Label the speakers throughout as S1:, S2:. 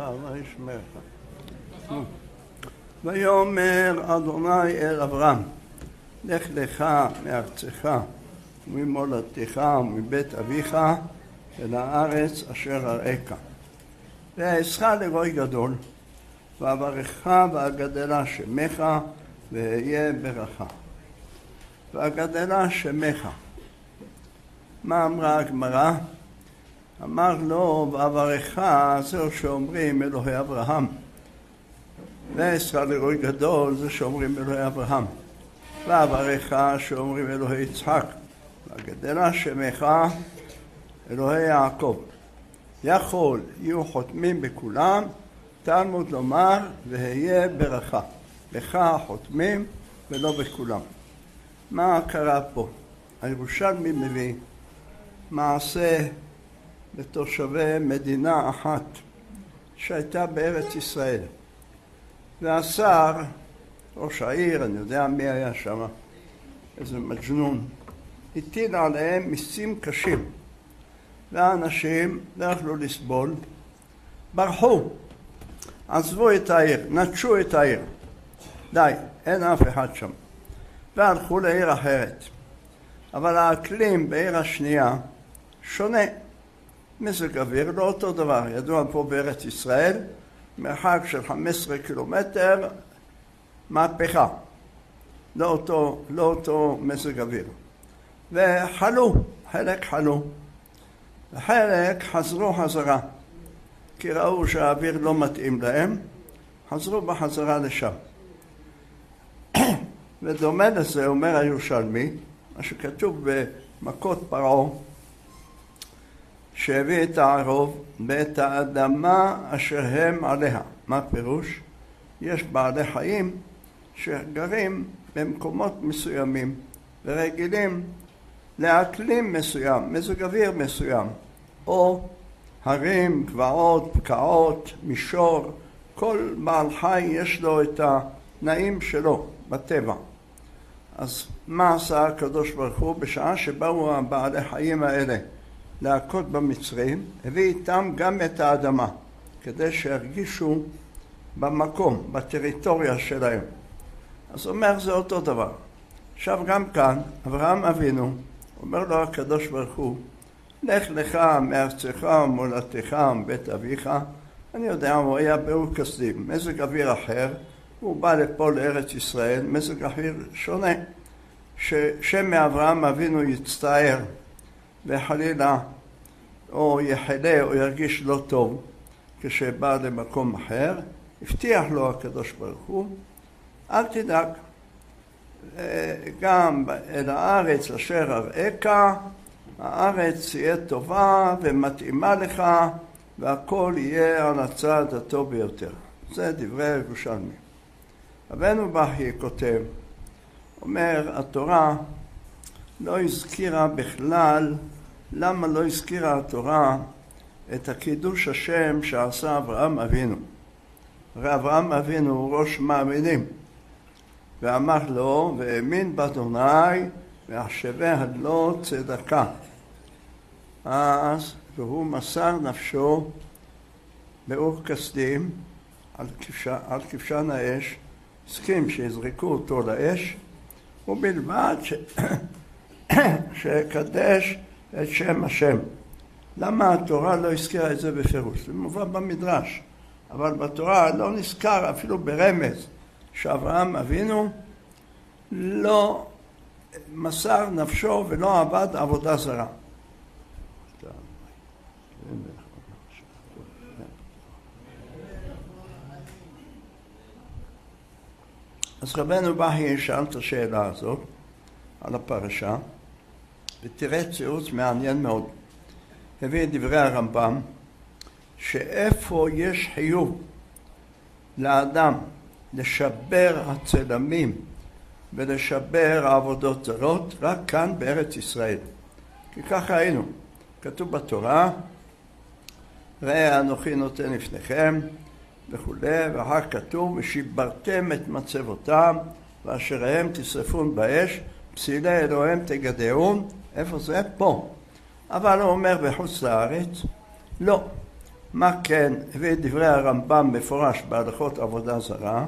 S1: וישמרך. ויאמר אדוני אל אברהם, לך לך מארצך וממולדתך ומבית אביך אל הארץ אשר אראך, ואעשך לגוי גדול, ואברכך ואגדלה שמך, ואהיה ברכה. ואגדלה שמך. מה אמרה הגמרא? אמר לו, ואברכך, זהו שאומרים אלוהי אברהם. ואעשך לגוי גדול, זה שאומרים אלוהי אברהם. ואברכך, שאומרים אלוהי יצחק. ואגדלה שמך, אלוהי יעקב. יכול יהיו חותמים בכולם, תלמוד לומר, והיה ברכה. לך חותמים ולא בכולם. מה קרה פה? הירושלמי מביא מעשה לתושבי מדינה אחת שהייתה בארץ ישראל. והשר, ראש העיר, אני יודע מי היה שם, איזה מג'נון, הטיל עליהם מיסים קשים. והאנשים לא יכלו לסבול, ברחו, עזבו את העיר, נטשו את העיר. די, אין אף אחד שם. והלכו לעיר אחרת. אבל האקלים בעיר השנייה שונה. מזג אוויר לא אותו דבר. ידוע פה בארץ ישראל, מרחק של 15 קילומטר, מהפכה. לא אותו מזג אוויר. וחלו, חלק חלו. וחלק חזרו חזרה. כי ראו שהאוויר לא מתאים להם, חזרו בחזרה לשם. ודומה לזה אומר הירושלמי, מה שכתוב במכות פרעה, שהביא את הערוב ואת האדמה אשר הם עליה. מה פירוש? יש בעלי חיים שגרים במקומות מסוימים ורגילים לאקלים מסוים, מזג אוויר מסוים, או הרים, גבעות, פקעות, מישור, כל בעל חי יש לו את התנאים שלו בטבע. אז מה עשה הקדוש ברוך הוא? בשעה שבאו הבעלי חיים האלה להכות במצרים, הביא איתם גם את האדמה, כדי שירגישו במקום, בטריטוריה שלהם. אז אומר זה אותו דבר. עכשיו גם כאן, אברהם אבינו, אומר לו הקדוש ברוך הוא, לך לך מארצך ומולדתך ומבית אביך. אני יודע, הוא היה באור כשדים, מזג אוויר אחר, הוא בא לפה לארץ ישראל, מזג אוויר שונה, ששם אברהם אבינו יצטער וחלילה או יחלה או ירגיש לא טוב כשבא למקום אחר. הבטיח לו הקדוש ברוך הוא, אל תדאג, גם אל הארץ אשר אראך, הארץ תהיה טובה ומתאימה לך, והכל יהיה על הצד הטוב ביותר. זה דברי הירושלמי. רבנו בכי כותב, אומר, התורה לא הזכירה בכלל, למה לא הזכירה התורה את הקידוש השם שעשה אברהם אבינו? הרי אברהם אבינו הוא ראש מאמינים, ואמר לו, והאמין באדוני והחשביה לו צדקה. אז והוא מסר נפשו באור כשדים על כבשן האש, הסכים שיזרקו אותו לאש, ובלבד שיקדש את שם השם. למה התורה לא הזכירה את זה בפירוש? זה מובא במדרש, אבל בתורה לא נזכר אפילו ברמז שאברהם אבינו לא מסר נפשו ולא עבד עבודה זרה. אז רבנו בכי ישאל את השאלה הזאת על הפרשה, ותראה ציוץ מעניין מאוד. הביא את דברי הרמב"ם, שאיפה יש חיוב לאדם לשבר הצלמים ולשבר העבודות זרות, רק כאן בארץ ישראל. כי ככה היינו. כתוב בתורה, ראה אנוכי נותן לפניכם וכו', ואחר כתוב, ושיברתם את מצבותם ואשריהם תשרפון באש, פסילי אלוהים תגדעון. איפה זה? פה. אבל הוא אומר בחוץ לארץ, לא. מה כן הביא דברי הרמב"ם מפורש בהלכות עבודה זרה,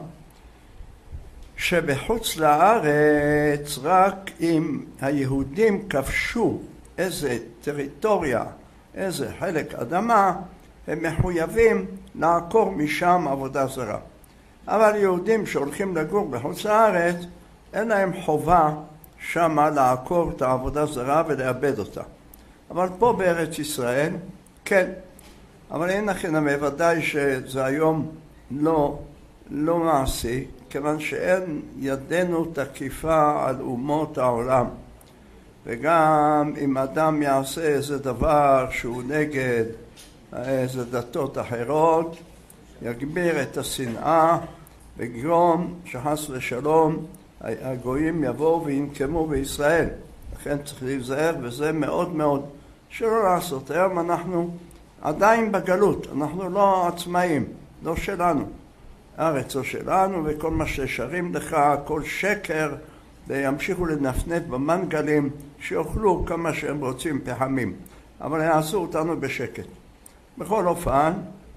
S1: שבחוץ לארץ רק אם היהודים כבשו איזה טריטוריה, איזה חלק אדמה, הם מחויבים לעקור משם עבודה זרה. אבל יהודים שהולכים לגור בחוץ לארץ, אין להם חובה שמה לעקור את העבודה זרה ולאבד אותה. אבל פה בארץ ישראל, כן. אבל אין לכם ודאי שזה היום לא מעשי, כיוון שאין ידנו תקיפה על אומות העולם. וגם אם אדם יעשה איזה דבר שהוא נגד איזה דתות אחרות, יגביר את השנאה וגרום שחס ושלום הגויים יבואו וינקמו בישראל. לכן צריך להיזהר, וזה מאוד מאוד שלא לעשות. היום אנחנו עדיין בגלות, אנחנו לא עצמאים, לא שלנו. הארץ לא שלנו, וכל מה ששרים לך, כל שקר, וימשיכו לנפנף במנגלים, שיאכלו כמה שהם רוצים פחמים, אבל יעשו אותנו בשקט. בכל אופן,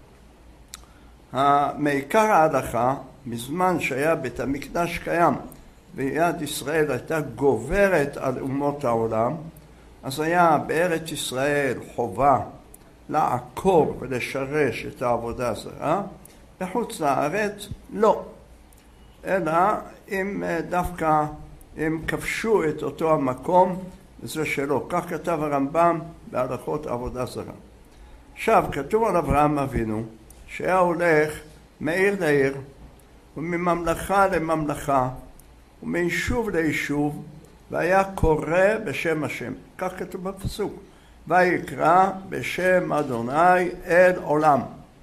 S1: מעיקר ההלכה, מזמן שהיה בית המקדש קיים, ויד ישראל הייתה גוברת על אומות העולם, אז היה בארץ ישראל חובה לעקור ולשרש את העבודה הזרה, בחוץ לארץ לא, אלא אם דווקא הם כבשו את אותו המקום, וזה שלא. כך כתב הרמב"ם בהלכות עבודה זרה. עכשיו כתוב על אברהם אבינו שהיה הולך מעיר לעיר ומממלכה לממלכה ומיישוב ליישוב, והיה קורא בשם השם. כך כתוב בפסוק, ויקרא בשם אדוני אל עולם.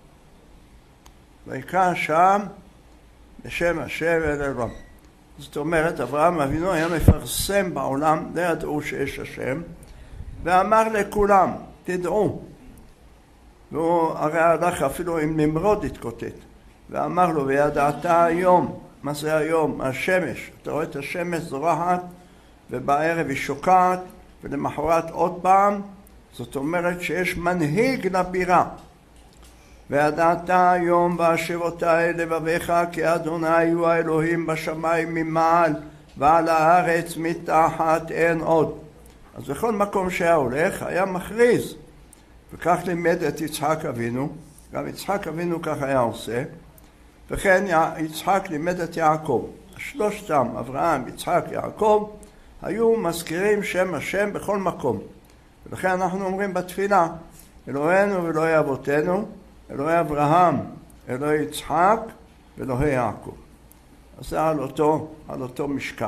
S1: ויקרא שם בשם השם אל עולם. זאת אומרת, אברהם אבינו היה מפרסם בעולם, לא ידעו שיש השם, ואמר לכולם, תדעו. והוא הרי הלך אפילו עם נמרוד התקוטט, ואמר לו, וידעת היום. מה זה היום? השמש. אתה רואה את השמש זורחת, ובערב היא שוקעת, ולמחרת עוד פעם. זאת אומרת שיש מנהיג לבירה. וידעת היום והשב אותה אל לבביך, כי אדוני הוא האלוהים בשמיים ממעל, ועל הארץ מתחת אין עוד. אז בכל מקום שהיה הולך היה מכריז, וכך לימד את יצחק אבינו. גם יצחק אבינו כך היה עושה, וכן יצחק לימד את יעקב. שלושתם, אברהם, יצחק, יעקב, היו מזכירים שם השם בכל מקום. ולכן אנחנו אומרים בתפילה, אלוהינו ואלוהי אבותינו, אלוהי אברהם, אלוהי יצחק ואלוהי יעקב. אז זה על אותו משכן.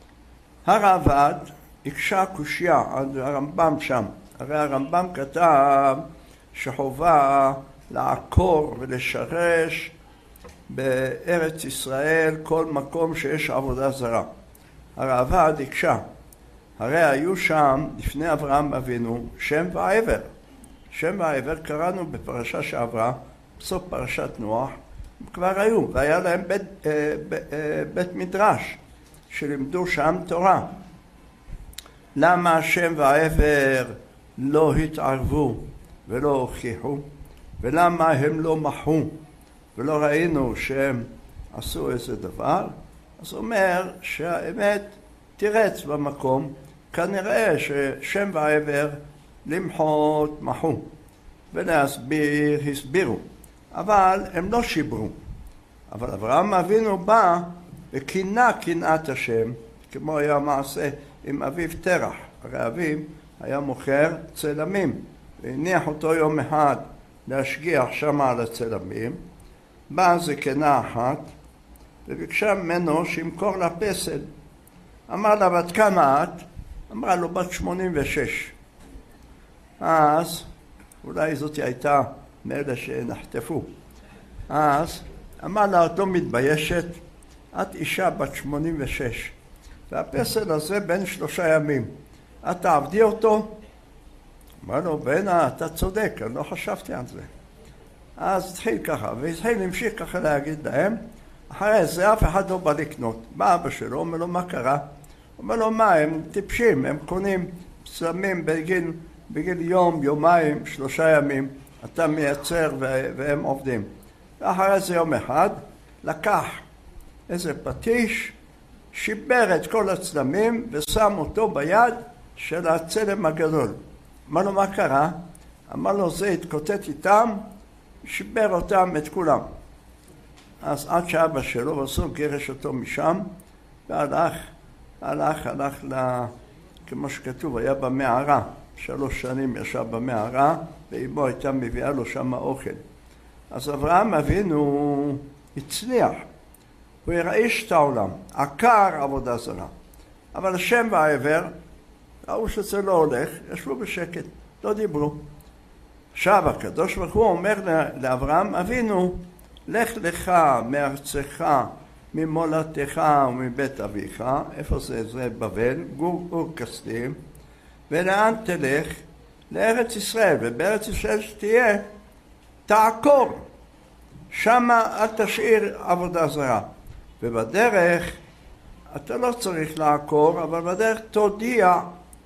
S1: הרעב"ד הקשה קושיה על הרמב"ם שם. הרי הרמב"ם כתב שחובה לעקור ולשרש בארץ ישראל כל מקום שיש עבודה זרה. הרעב"ד הקשה. הרי היו שם לפני אברהם אבינו שם ועבר. שם ועבר קראנו בפרשה שעברה, בסוף פרשת נוח, כבר היו, והיה להם בית מדרש שלימדו שם תורה. למה שם ועבר לא התערבו ולא הוכיחו, ולמה הם לא מחו ולא ראינו שהם עשו איזה דבר? אז אומר שהאמת תירץ במקום, כנראה ששם ועבר למחות מחו ולהסביר הסבירו, אבל הם לא שיברו. אבל אברהם אבינו בא וקינה קנאת השם, כמו היה מעשה עם אביו תרח. הרי אביו היה מוכר צלמים, והניח אותו יום אחד להשגיח שם על הצלמים. באה זקנה אחת וביקשה ממנו שימכור לה פסל. אמר לה, בת כמה את? אמרה לו, בת 86. אז אולי זאת הייתה מאלה שנחטפו. אז אמר לה, את לא מתביישת? את אישה בת 86, והפסל הזה בין 3 ימים. את תעבדי אותו? אמר לו, בנה, אתה צודק, אני לא חשבתי על זה. אז התחיל ככה, והתחיל להמשיך ככה להגיד להם. אחרי זה אף אחד לא בא לקנות. בא אבא שלו, אומר לו, מה קרה? אומר לו, מה, הם טיפשים, הם קונים פסמים בגיל יום, יומיים, 3 ימים. אתה מייצר והם עובדים. ואחרי זה יום אחד לקח איזה פטיש, שיבר את כל הצלמים ושם אותו ביד של הצלם הגדול. אמר לו, מה קרה? אמר לו, זה התקוטט איתם, שיבר אותם את כולם. אז עד שאבא שלו בסוף גירש אותו משם, והלך כמו שכתוב, היה במערה, 3 שנים ישב במערה, ואימו הייתה מביאה לו שם אוכל. אז אברהם אבינו הצליח, הוא הרעיש את העולם, עקר עבודה זרה. אבל השם והעבר, ראו שזה לא הולך, ישבו בשקט, לא דיברו. עכשיו הקדוש ברוך הוא אומר לאברהם אבינו, לך לך מארצך, ממולדתך ומבית אביך, איפה זה? זה בבל, גור כסדים, ולאן תלך? לארץ ישראל, ובארץ ישראל שתהיה, תעקור, שמה אל תשאיר עבודה זרה. ובדרך, אתה לא צריך לעקור, אבל בדרך תודיע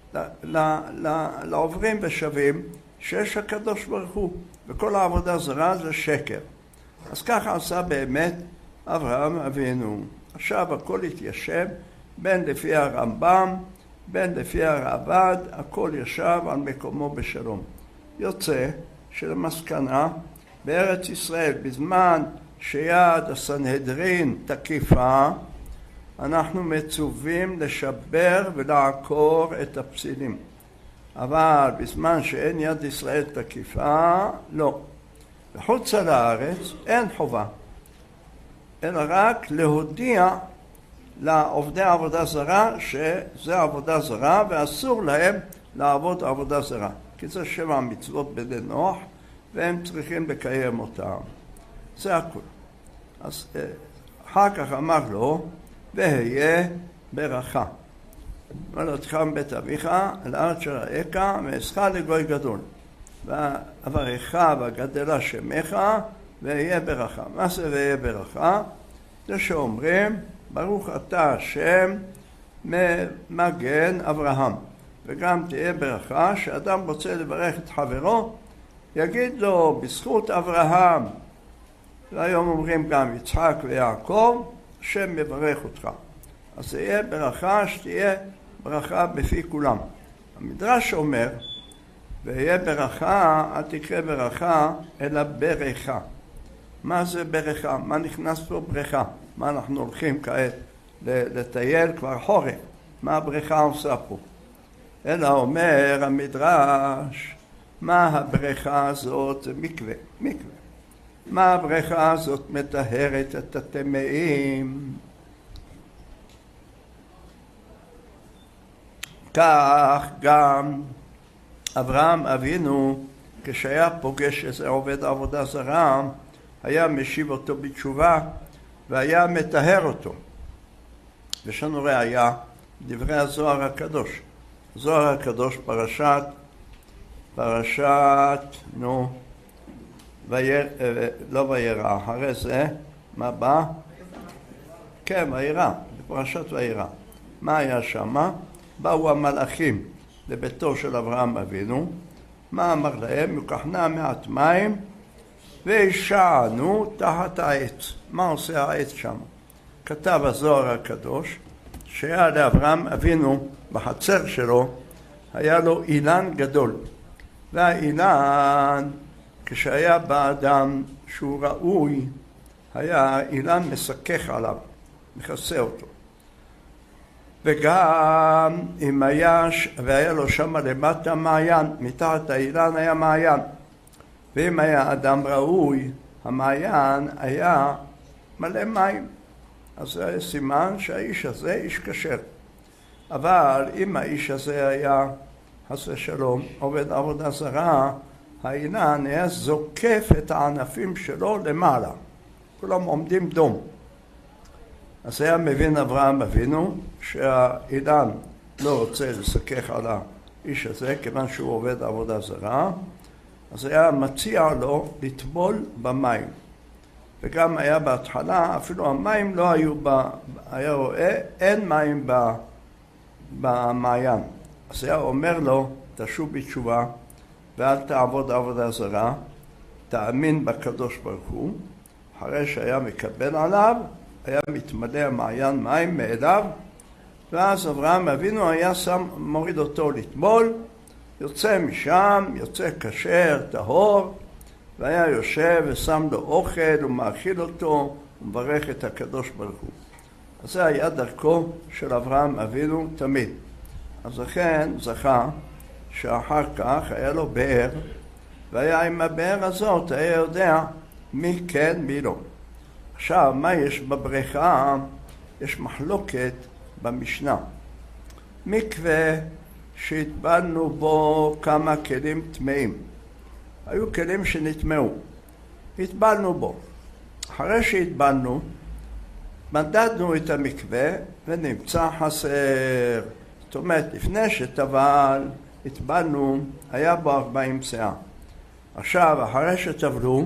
S1: לעוברים ושבים, שיש הקדוש ברוך הוא, וכל העבודה זרה זה שקר. אז ככה עשה באמת אברהם אבינו. עכשיו הכל התיישב, בין לפי הרמב"ם, בין לפי הרעב"ד, הכל ישב על מקומו בשלום. יוצא שלמסקנה, בארץ ישראל, בזמן שיד הסנהדרין תקיפה, אנחנו מצווים לשבר ולעקור את הפסילים. אבל בזמן שאין יד ישראל תקיפה, לא. בחוץ לארץ אין חובה, אלא רק להודיע לעובדי עבודה זרה שזה עבודה זרה ואסור להם לעבוד עבודה זרה. כי זה 7 מצוות בני נוח והם צריכים לקיים אותם. זה הכל. אז אחר כך אמר לו, והיה ברכה. מולדתך מבית אביך, אל הארץ שראיך, ואעשך לגוי גדול. ואברך וגדלה שמך, והיה ברכה. מה זה והיה ברכה? זה שאומרים, ברוך אתה השם ממגן אברהם. וגם תהיה ברכה, שאדם רוצה לברך את חברו, יגיד לו, בזכות אברהם, והיום אומרים גם יצחק ויעקב, השם מברך אותך. אז זה יהיה ברכה שתהיה ברכה בפי כולם. המדרש אומר, ויהיה ברכה, אל תקרא ברכה, אלא ברכה. מה זה ברכה? מה נכנס פה ברכה? מה אנחנו הולכים כעת לטייל כבר חורף? מה הברכה עושה פה? אלא אומר המדרש, מה הברכה הזאת? זה מקווה, מקווה. מה הברכה הזאת מטהרת את הטמאים? כך גם אברהם אבינו, כשהיה פוגש איזה עובד עבודה זרה, היה משיב אותו בתשובה והיה מטהר אותו. יש לנו ראיה, דברי הזוהר הקדוש. זוהר הקדוש פרשת, לא וירא, אחרי זה, מה בא? כן, וירא, בפרשת וירא. מה היה שמה? באו המלאכים לביתו של אברהם אבינו, מה אמר להם? יוקחנה מעט מים וישענו תחת העץ. מה עושה העץ שם? כתב הזוהר הקדוש שהיה לאברהם אבינו בחצר שלו, היה לו אילן גדול, והאילן כשהיה באדם שהוא ראוי, היה אילן מסכך עליו, מכסה אותו. וגם אם והיה לו שם למטה מעיין, מתחת האילן היה מעיין. ואם היה אדם ראוי, המעיין היה מלא מים. אז זה היה סימן שהאיש הזה איש כשר. אבל אם האיש הזה היה, חס ושלום, עובד עבודה זרה, האילן היה זוקף את הענפים שלו למעלה. כולם עומדים דום. אז היה מבין אברהם אבינו שהאילן לא רוצה לסכך על האיש הזה כיוון שהוא עובד עבודה זרה, אז היה מציע לו לטבול במים. וגם היה בהתחלה, אפילו המים לא היו, היה רואה, אין מים במעיין. אז היה אומר לו, תשוב בתשובה ואל תעבוד עבודה זרה, תאמין בקדוש ברוך הוא, אחרי שהיה מקבל עליו, היה מתמלא המעיין מים מאליו, ואז אברהם אבינו היה מוריד אותו לטבול, יוצא משם, יוצא כשר, טהור, והיה יושב ושם לו אוכל ומאכיל אותו ומברך את הקדוש ברוך הוא. אז זה היה דרכו של אברהם אבינו תמיד. אז לכן זכה שאחר כך היה לו באר, והיה עם הבאר הזאת, היה יודע מי כן מי לא. עכשיו, מה יש בבריכה? יש מחלוקת במשנה. מקווה שהטבלנו בו כמה כלים טמאים. היו כלים שנטמאו. הטבלנו בו. אחרי שהטבלנו, מדדנו את המקווה ונמצא חסר. זאת אומרת, לפני שטבל, הטבלנו, היה בו 40 סאה. עכשיו, אחרי שטבלו,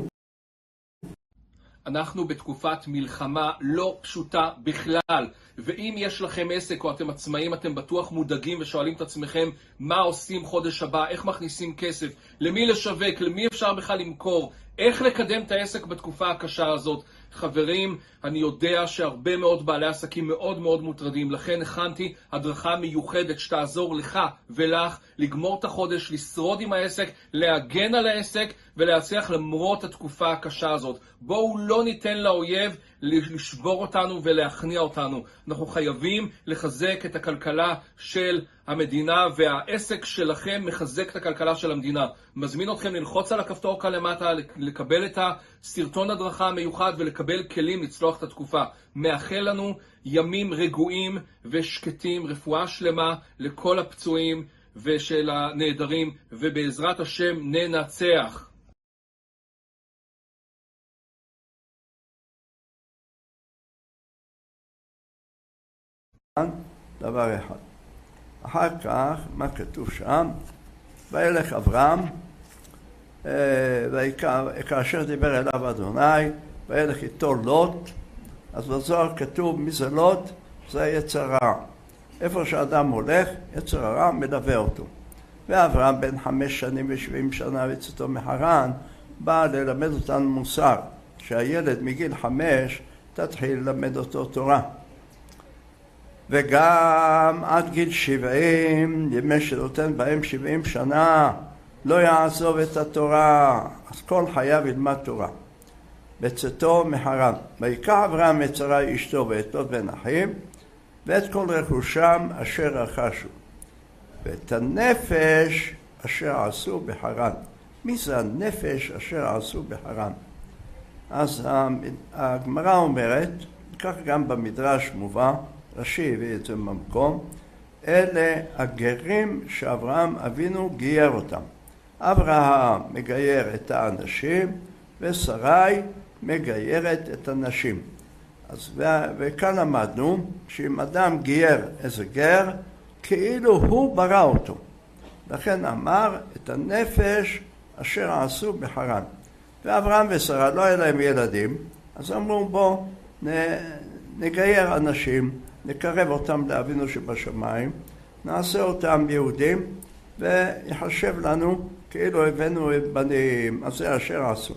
S2: אנחנו בתקופת מלחמה לא פשוטה בכלל, ואם יש לכם עסק או אתם עצמאים, אתם בטוח מודאגים ושואלים את עצמכם מה עושים חודש הבא, איך מכניסים כסף, למי לשווק, למי אפשר בכלל למכור, איך לקדם את העסק בתקופה הקשה הזאת. חברים, אני יודע שהרבה מאוד בעלי עסקים מאוד מאוד מוטרדים, לכן הכנתי הדרכה מיוחדת שתעזור לך ולך לגמור את החודש, לשרוד עם העסק, להגן על העסק ולהצליח למרות התקופה הקשה הזאת. בואו לא ניתן לאויב לשבור אותנו ולהכניע אותנו. אנחנו חייבים לחזק את הכלכלה של המדינה, והעסק שלכם מחזק את הכלכלה של המדינה. מזמין אתכם ללחוץ על הכפתור כאן למטה, לקבל את הסרטון הדרכה המיוחד ולקבל כלים לצלוח את התקופה. מאחל לנו ימים רגועים ושקטים, רפואה שלמה לכל הפצועים ושל הנהדרים, ובעזרת השם ננצח.
S1: דבר אחד. אחר כך, מה כתוב שם? וילך אברהם, וכאשר דיבר אליו אדוני, וילך איתו לוט. אז בזוהר כתוב מי זה לוט? זה יצר הרע. איפה שאדם הולך, יצר הרע מלווה אותו. ואברהם בן 5 שנים ו70 שנה בצאתו מחרן, בא ללמד אותנו מוסר, שהילד מגיל 5 תתחיל ללמד אותו תורה. וגם עד גיל 70, ימי שנותן בהם 70 שנה, לא יעזוב את התורה, אז כל חייו ילמד תורה. בצאתו מחרן, ויקח אברהם את שרה אשתו ואת לוט בן אחיו, ואת כל רכושם אשר רכשו, ואת הנפש אשר עשו בחרן. מי זה הנפש אשר עשו בחרן? אז הגמרא אומרת, כך גם במדרש מובא, רש"י הביא את זה במקום, אלה הגרים שאברהם אבינו גייר אותם. אברהם מגייר את האנשים ושרי מגיירת את הנשים. אז וכאן למדנו שאם אדם גייר איזה גר, כאילו הוא ברא אותו. לכן אמר את הנפש אשר עשו בחרן. ואברהם ושרה לא היה להם ילדים, אז אמרו בוא נגייר אנשים, נקרב אותם לאבינו שבשמיים, נעשה אותם יהודים ויחשב לנו כאילו הבאנו בנים. אז זה אשר עשו.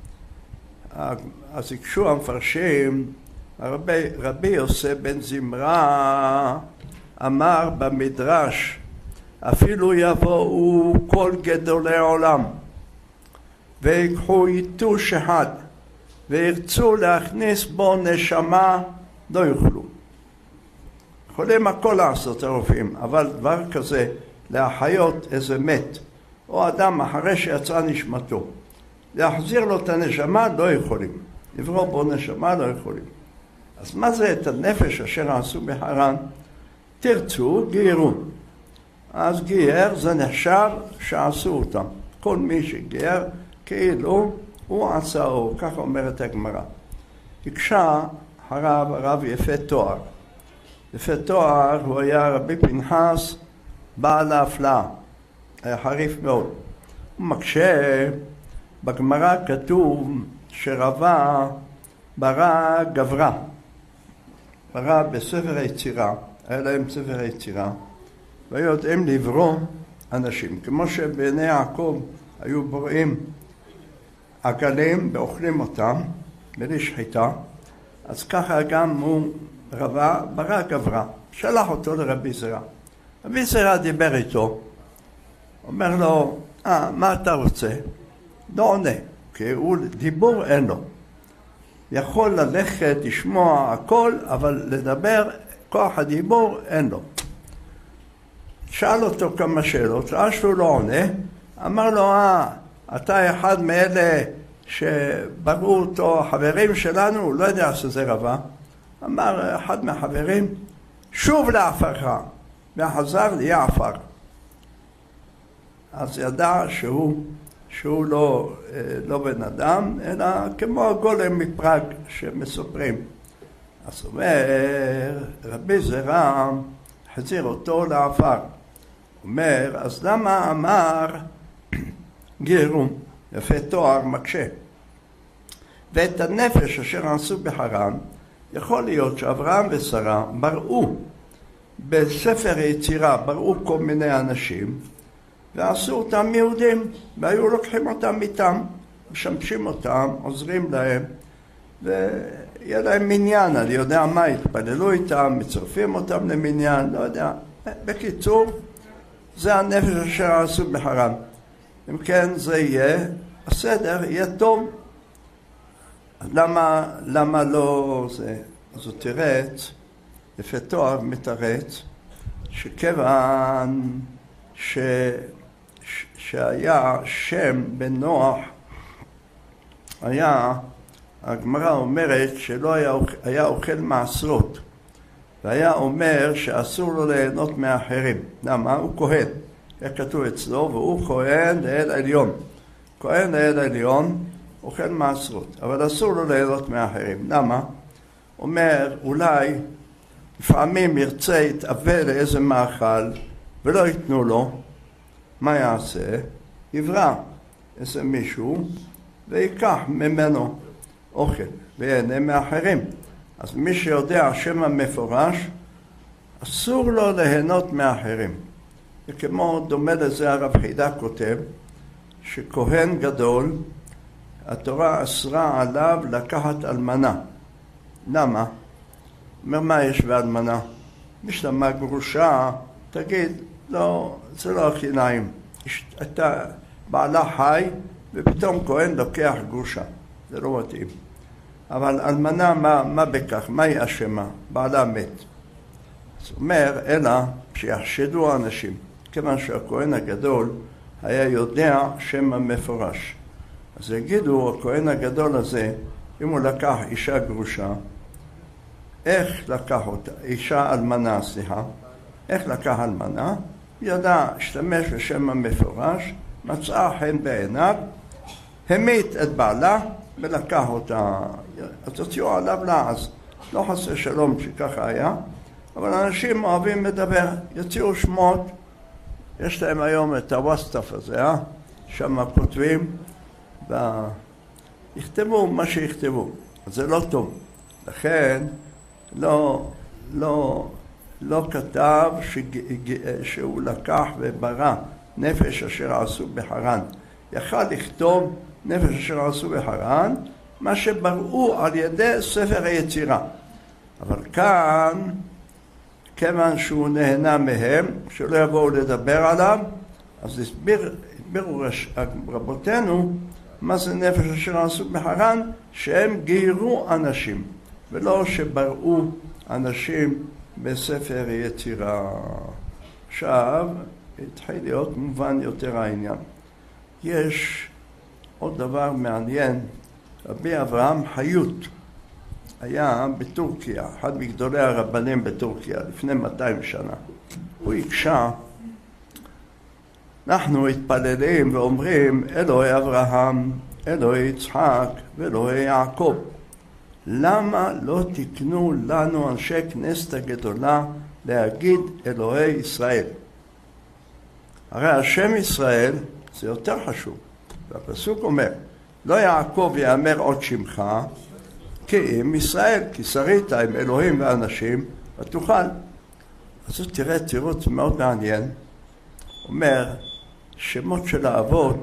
S1: אז הקשו המפרשים, רבי יוסף בן זמרה אמר במדרש, אפילו יבואו כל גדולי עולם ויקחו יתוש אחד וירצו להכניס בו נשמה, לא יוכלו. יכולים הכל לעשות הרופאים, אבל דבר כזה, להחיות איזה מת, או אדם אחרי שיצאה נשמתו, להחזיר לו את הנשמה, לא יכולים. לברוא בו נשמה, לא יכולים. אז מה זה את הנפש אשר עשו בחרן? תרצו, גיירו. אז גייר זה נחשב שעשו אותם. כל מי שגייר, כאילו הוא עשהו, כך אומרת הגמרא. הקשה הרב יפה תואר. יפה תואר הוא היה רבי פנחס בעל ההפלאה, היה חריף מאוד. הוא מקשה, בגמרא כתוב שרבה ברא גברה, ברא בספר היצירה, היה להם ספר היצירה, והיו יודעים לברוא אנשים, כמו שבעיני יעקב היו בוראים עגלים ואוכלים אותם בלי שחיטה, אז ככה גם הוא ברא גברא, שלח אותו לרבי זרע. רבי זרע דיבר איתו, אומר לו, מה אתה רוצה? לא עונה, כי הוא דיבור אין לו. יכול ללכת, לשמוע הכל, אבל לדבר, כוח הדיבור אין לו. שאל אותו כמה שאלות, ראה שהוא לא עונה, אמר לו, אתה אחד מאלה שבראו אותו החברים שלנו, הוא לא יודע שזה רבה. אמר אחד מהחברים, שוב לעפרך, וחזר ליהיה עפר. אז ידע שהוא לא בן אדם, אלא כמו הגולם מפראג שמסופרים. אז אומר, רבי זרע החזיר אותו לעפר. אומר, אז למה אמר גירו, יפה תואר מקשה. ואת הנפש אשר עשו בחרן, יכול להיות שאברהם ושרה בראו בספר יצירה, בראו כל מיני אנשים, ועשו אותם יהודים, והיו לוקחים אותם איתם, משמשים אותם, עוזרים להם, ויהיה להם מניין, אני יודע מה, התפללו איתם, מצרפים אותם למניין, לא יודע. בקיצור, זה הנפש אשר עשו בחרן. אם כן זה יהיה, הסדר יהיה טוב. למה לא זה? אז הוא תירץ, יפה תואר מתרץ, שכיוון שהיה שם בן נוח, הגמרא אומרת שלא היה אוכל מעשרות, והיה אומר שאסור לו ליהנות מאחרים. למה? הוא כהן, איך כתוב אצלו, והוא כהן לאל עליון. כהן לאל עליון אוכל מעשרות, אבל אסור לו ליהנות מאחרים. למה? אומר, אולי לפעמים ירצה יתאווה לאיזה מאכל ולא ייתנו לו, מה יעשה? יברא איזה מישהו ויקח ממנו אוכל ויהנה מאחרים. אז מי שיודע השם המפורש, אסור לו ליהנות מאחרים. וכמו דומה לזה הרב חידה כותב, שכהן גדול, התורה אסרה עליו לקחת אלמנה. למה? אומר, מה יש באלמנה? משלמה גרושה, תגיד, לא, זה לא הכי נעים. אתה בעלה חי, ופתאום כהן לוקח גרושה. זה לא מתאים. אבל אלמנה, מה בכך? מה היא אשמה? בעלה מת. זאת אומרת, אלא שיחשדו האנשים. כיוון שהכהן הגדול היה יודע שם המפורש. אז יגידו, הכהן הגדול הזה, אם הוא לקח אישה גרושה, איך לקח אותה? אישה אלמנה, סליחה. איך לקח אלמנה? ידע, השתמש בשם המפורש, מצאה חן בעיניו, המית את בעלה ולקח אותה. אז הוציאו עליו לעז. לא חסר שלום שככה היה, אבל אנשים אוהבים לדבר. יוציאו שמות, יש להם היום את הווסטף הזה, שם כותבים, יכתבו מה שיכתבו. אז זה לא טוב. לכן לא כתב שהוא לקח וברא נפש אשר עשו בחרן. יכל לכתוב נפש אשר עשו בחרן, מה שבראו על ידי ספר היצירה. אבל כאן, כיוון שהוא נהנה מהם, שלא יבואו לדבר עליו, אז הסבירו רבותינו מה זה נפש אשר עשו בחרן, שהם גיירו אנשים, ולא שבראו אנשים בספר יצירה. עכשיו התחיל להיות מובן יותר העניין. יש עוד דבר מעניין, רבי אברהם חיות היה בטורקיה, אחד מגדולי הרבנים בטורקיה, לפני 200 שנה. הוא הקשה, אנחנו מתפללים ואומרים, אלוהי אברהם, אלוהי יצחק ואלוהי יעקב. למה לא תקנו לנו אנשי כנסת הגדולה להגיד אלוהי ישראל? הרי השם ישראל זה יותר חשוב. והפסוק אומר, לא יעקב יאמר עוד שמך, כי אם ישראל, כי שרית עם אלוהים ואנשים, ותוכל. אז תראה תירוץ מאוד מעניין. אומר, שמות של האבות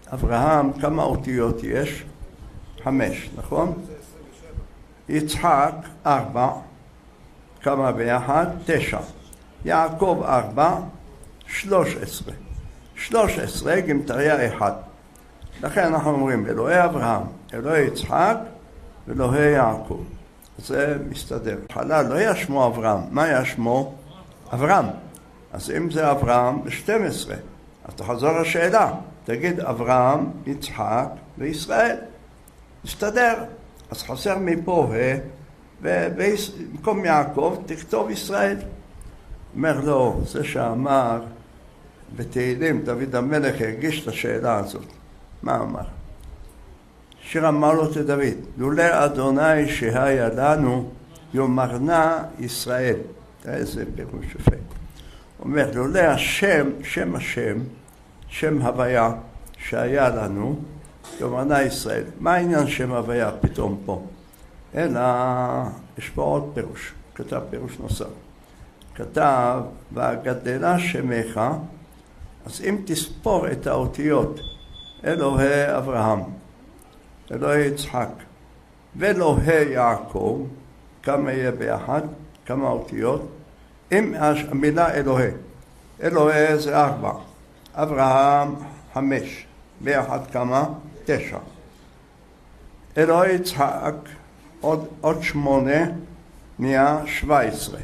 S1: אברהם, כמה אותיות יש? 5, נכון? יצחק 4, כמה ביחד? 9. יעקב 4, 13. 13 גמטריה 1. לכן אנחנו אומרים אלוהי אברהם, אלוהי יצחק ואלוהי יעקב. זה מסתדר. חלה לא היה שמו אברהם. מה היה שמו? אברהם. אז אם זה אברהם ב-12, אז תחזור לשאלה. תגיד אברהם, יצחק וישראל. מסתדר. אז חסר מפה ובמקום יעקב תכתוב ישראל. אומר לו, זה שאמר בתהילים, דוד המלך הרגיש את השאלה הזאת. מה אמר? שיר אמר לו לדוד, לולא אדוני שהיה לנו, יאמרנה ישראל. איזה פירוש יפה. הוא אומר, לולא השם, שם השם, שם הוויה שהיה לנו, יאמרנה ישראל. מה העניין שם הוויה פתאום פה? אלא, יש פה עוד פירוש, כתב פירוש נוסף. כתב, והגדלה שמך, אז אם תספור את האותיות, אלוהי אברהם, אלוהי יצחק ואלוהי יעקב, כמה יהיה ביחד? כמה אותיות? אם המילה אלוהי, אלוהי זה 4, אברהם 5, ביחד כמה? 9. אלוהי יצחק עוד 8, נהיה 17.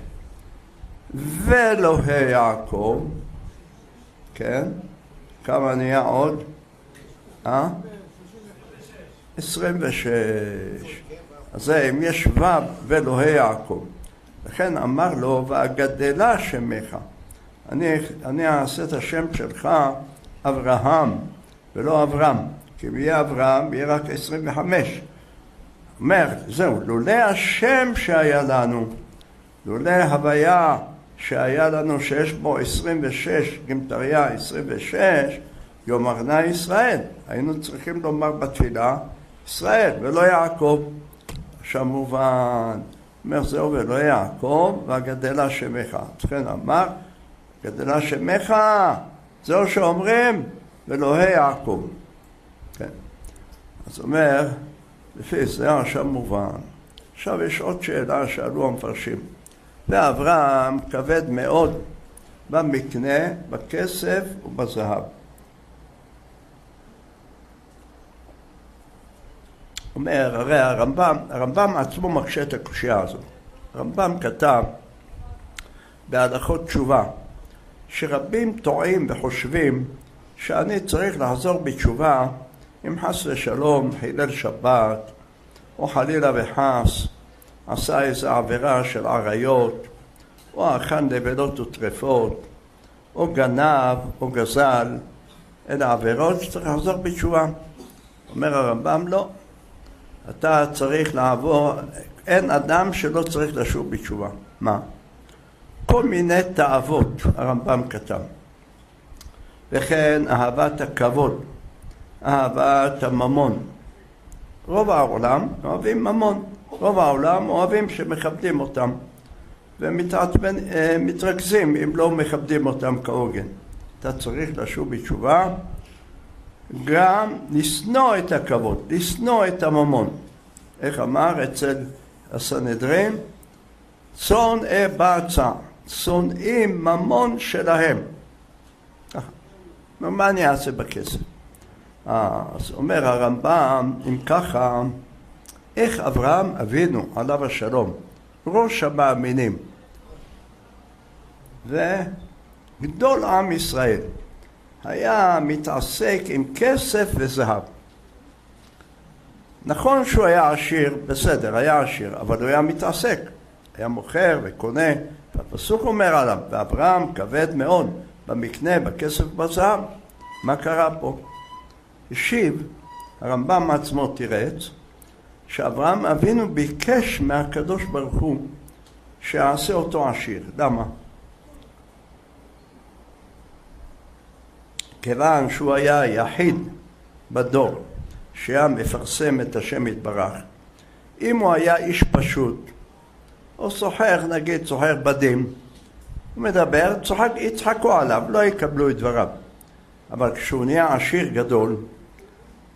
S1: ואלוהי יעקב, כן? כמה נהיה עוד? 26. אז זה אם יש ו' ואלוהי יעקב. לכן אמר לו, והגדלה שמך. אני אעשה את השם שלך אברהם, ולא אברהם. כי אם יהיה אברהם, יהיה רק 25. אומר, זהו, לולא השם שהיה לנו, לולא הוויה שהיה לנו שיש בו 26, גמטריה 26, יאמרנה ישראל. היינו צריכים לומר בתפילה ישראל ולא יעקב. עכשיו מובן, אומר זהו ולא יעקב והגדלה שמך. לכן אמר, גדלה שמך, זהו שאומרים ולא יעקב. כן. אז אומר, לפי זה עכשיו מובן. עכשיו יש עוד שאלה שעלו המפרשים. ואברהם כבד מאוד במקנה, בכסף ובזהב. אומר, הרי הרמב"ם עצמו מקשה את הקושייה הזאת. הרמב"ם כתב בהלכות תשובה שרבים טועים וחושבים שאני צריך לחזור בתשובה אם חס ושלום חילל שבת או חלילה וחס עשה איזו עבירה של עריות או אכל נבלות וטרפות או גנב או גזל. אלה עבירות שצריך לחזור בתשובה. אומר הרמב"ם לא, אתה צריך לעבור, אין אדם שלא צריך לשוב בתשובה. מה? כל מיני תאוות הרמב"ם כתב, וכן אהבת הכבוד, אהבת הממון. רוב העולם אוהבים ממון, רוב העולם אוהבים שמכבדים אותם ומתרכזים אם לא מכבדים אותם כהוגן. אתה צריך לשוב בתשובה, גם לשנוא את הכבוד, לשנוא את הממון. איך אמר אצל הסנהדרין? שונאי בצע, שונאים ממון שלהם. מה אני אעשה בכסף? אז אומר הרמב"ם, אם ככה, איך אברהם אבינו עליו השלום, ראש המאמינים וגדול עם ישראל, היה מתעסק עם כסף וזהב. נכון שהוא היה עשיר, בסדר, היה עשיר, אבל הוא היה מתעסק, היה מוכר וקונה. והפסוק אומר עליו, ואברהם כבד מאוד במקנה, בכסף ובזהב. מה קרה פה? השיב הרמב"ם עצמו תירץ שאברהם אבינו ביקש מהקדוש ברוך הוא שיעשה אותו עשיר. למה? כיוון שהוא היה יחיד בדור שהיה מפרסם את השם יתברך. אם הוא היה איש פשוט או סוחר, נגיד סוחר בדים, הוא מדבר, יצחקו עליו, לא יקבלו את דבריו. אבל כשהוא נהיה עשיר גדול,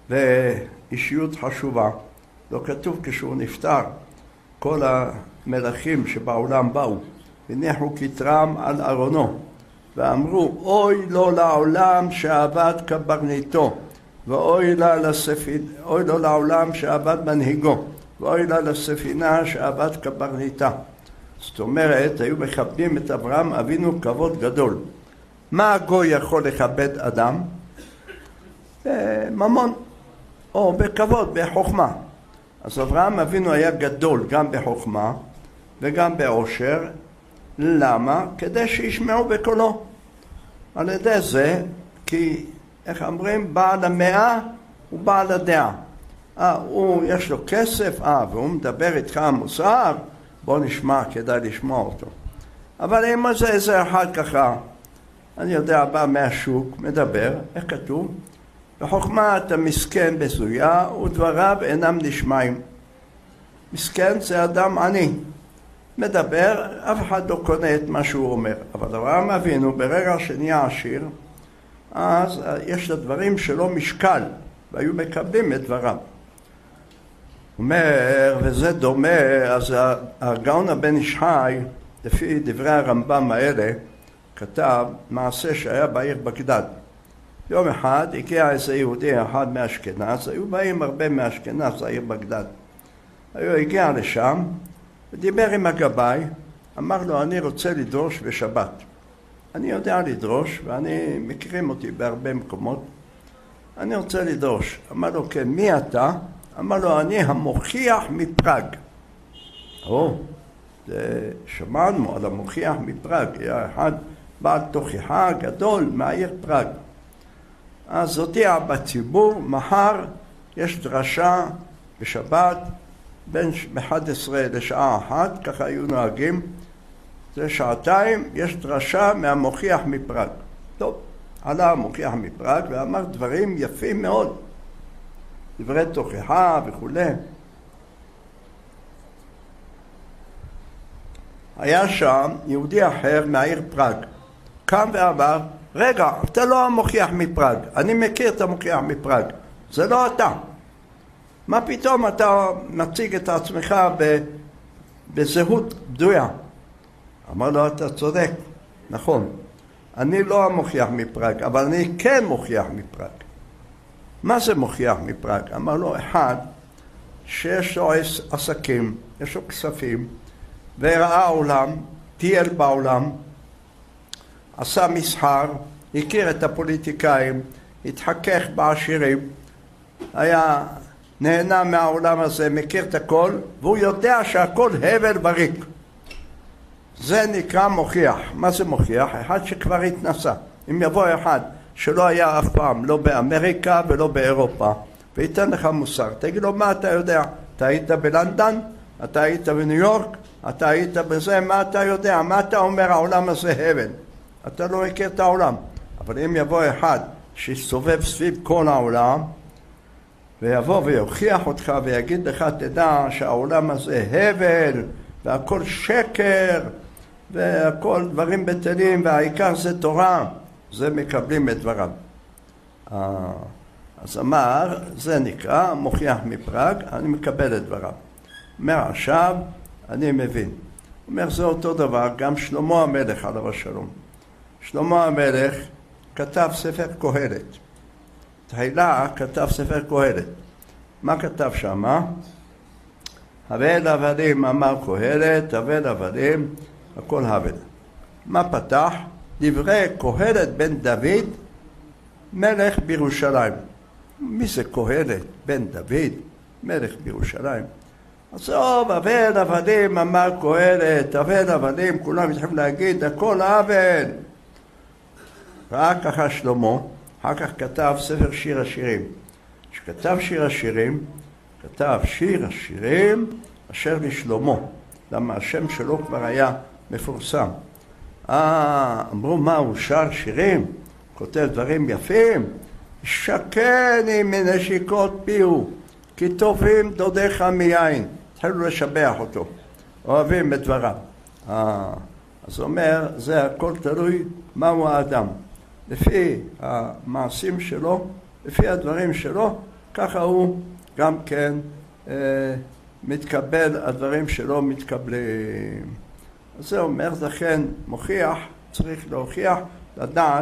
S1: ואישיות חשובה. לא כתוב כשהוא נפטר, כל המלכים שבעולם באו, הניחו כתרם על ארונו, ואמרו, אוי לו לעולם שעבד קברניטו, ואוי לו לעולם שעבד מנהיגו, ואוי לה לספינה שעבד קברניטה. זאת אומרת, היו מכבדים את אברהם אבינו כבוד גדול. מה הגוי יכול לכבד אדם? ממון, או בכבוד, בחוכמה. אז אברהם אבינו היה גדול גם בחוכמה וגם בעושר. למה? כדי שישמעו בקולו. על ידי זה, כי, איך אומרים, בעל המאה הוא בעל הדעה. הוא יש לו כסף, והוא מדבר איתך מוסר, בוא נשמע, כדאי לשמוע אותו. אבל אם זה אחד ככה, אני יודע, בא מהשוק, מדבר, איך כתוב? בחוכמה אתה מסכן בזויה, ודבריו אינם נשמעים. מסכן זה אדם עני. מדבר, אף אחד לא קונה את מה שהוא אומר. אבל אברהם אבינו, ברגע שנהיה עשיר, אז יש לדברים שלא משקל, והיו מקבלים את דבריו. אומר, וזה דומה, אז הגאון הבן איש חי, לפי דברי הרמב"ם האלה, כתב מעשה שהיה בעיר בגדד. יום אחד הגיע איזה יהודי אחד מאשכנז, היו באים הרבה מאשכנז, העיר בגדד. הגיע לשם ודיבר עם הגבאי, אמר לו, אני רוצה לדרוש בשבת. אני יודע לדרוש, ואני מכירים אותי בהרבה מקומות. אני רוצה לדרוש. אמר לו, כן, מי אתה? אמר לו, אני המוכיח מפראג. שמענו על המוכיח מפראג, היה אחד בעל תוכיחה גדול מהעיר פראג. אז הודיע בציבור, מחר יש דרשה בשבת בין 11 לשעה 1, ככה היו נוהגים, זה שעתיים, יש דרשה מהמוכיח מפראג. טוב, עלה המוכיח מפראג ואמר דברים יפים מאוד, דברי תוכיחה וכו'. היה שם יהודי אחר מהעיר פראג, קם ואמר, רגע, אתה לא המוכיח מפראג, אני מכיר את המוכיח מפראג, זה לא אתה. מה פתאום אתה מציג את עצמך בזהות בדויה? אמר לו, אתה צודק, נכון, אני לא המוכיח מפראג, אבל אני כן מוכיח מפראג. מה זה מוכיח מפראג? אמר לו, אחד שיש לו עסקים, יש לו כספים, וראה העולם, טייל בעולם, עשה מסחר, הכיר את הפוליטיקאים, התחכך בעשירים, היה נהנה מהעולם הזה, מכיר את הכל, והוא יודע שהכל הבל וריק. זה נקרא מוכיח. מה זה מוכיח? אחד שכבר התנסה. אם יבוא אחד שלא היה אף פעם, לא באמריקה ולא באירופה, וייתן לך מוסר, תגיד לו, מה אתה יודע? אתה היית בלנדון? אתה היית בניו יורק? אתה היית בזה? מה אתה יודע? מה אתה אומר העולם הזה הבל? אתה לא מכיר את העולם. אבל אם יבוא אחד שיסתובב סביב כל העולם, ויבוא ויוכיח אותך ויגיד לך, תדע שהעולם הזה הבל, והכל שקר, והכל דברים בטלים, והעיקר זה תורה, זה מקבלים את דבריו. אז אמר, זה נקרא מוכיח מפראג, אני מקבל את דבריו. אומר, עכשיו אני מבין. אומר, זה אותו דבר, גם שלמה המלך עליו השלום. שלמה המלך כתב ספר קהלת. תחילה כתב ספר קהלת. מה כתב שם? הבל הבלים אמר קהלת, הבל הבלים, הכל הבל. מה פתח? דברי קהלת בן דוד, מלך בירושלים. מי זה קהלת בן דוד, מלך בירושלים? עזוב, הבל הבלים אמר קהלת, הבל הבלים, כולם התחילו להגיד, הכל הבל. רק אחר שלמה, אחר כך כתב ספר שיר השירים. שכתב שיר השירים, כתב שיר השירים אשר לשלמה. למה השם שלו כבר היה מפורסם. אמרו, מה, הוא שר שירים? כותב דברים יפים? שקני מנשיקות פיהו, כי טובים דודיך מיין. התחילו לשבח אותו, אוהבים את דבריו. אז הוא אומר, זה הכל תלוי מהו האדם. לפי המעשים שלו, לפי הדברים שלו, ככה הוא גם כן מתקבל הדברים שלא מתקבלים. אז זה אומר, לכן מוכיח, צריך להוכיח, לדעת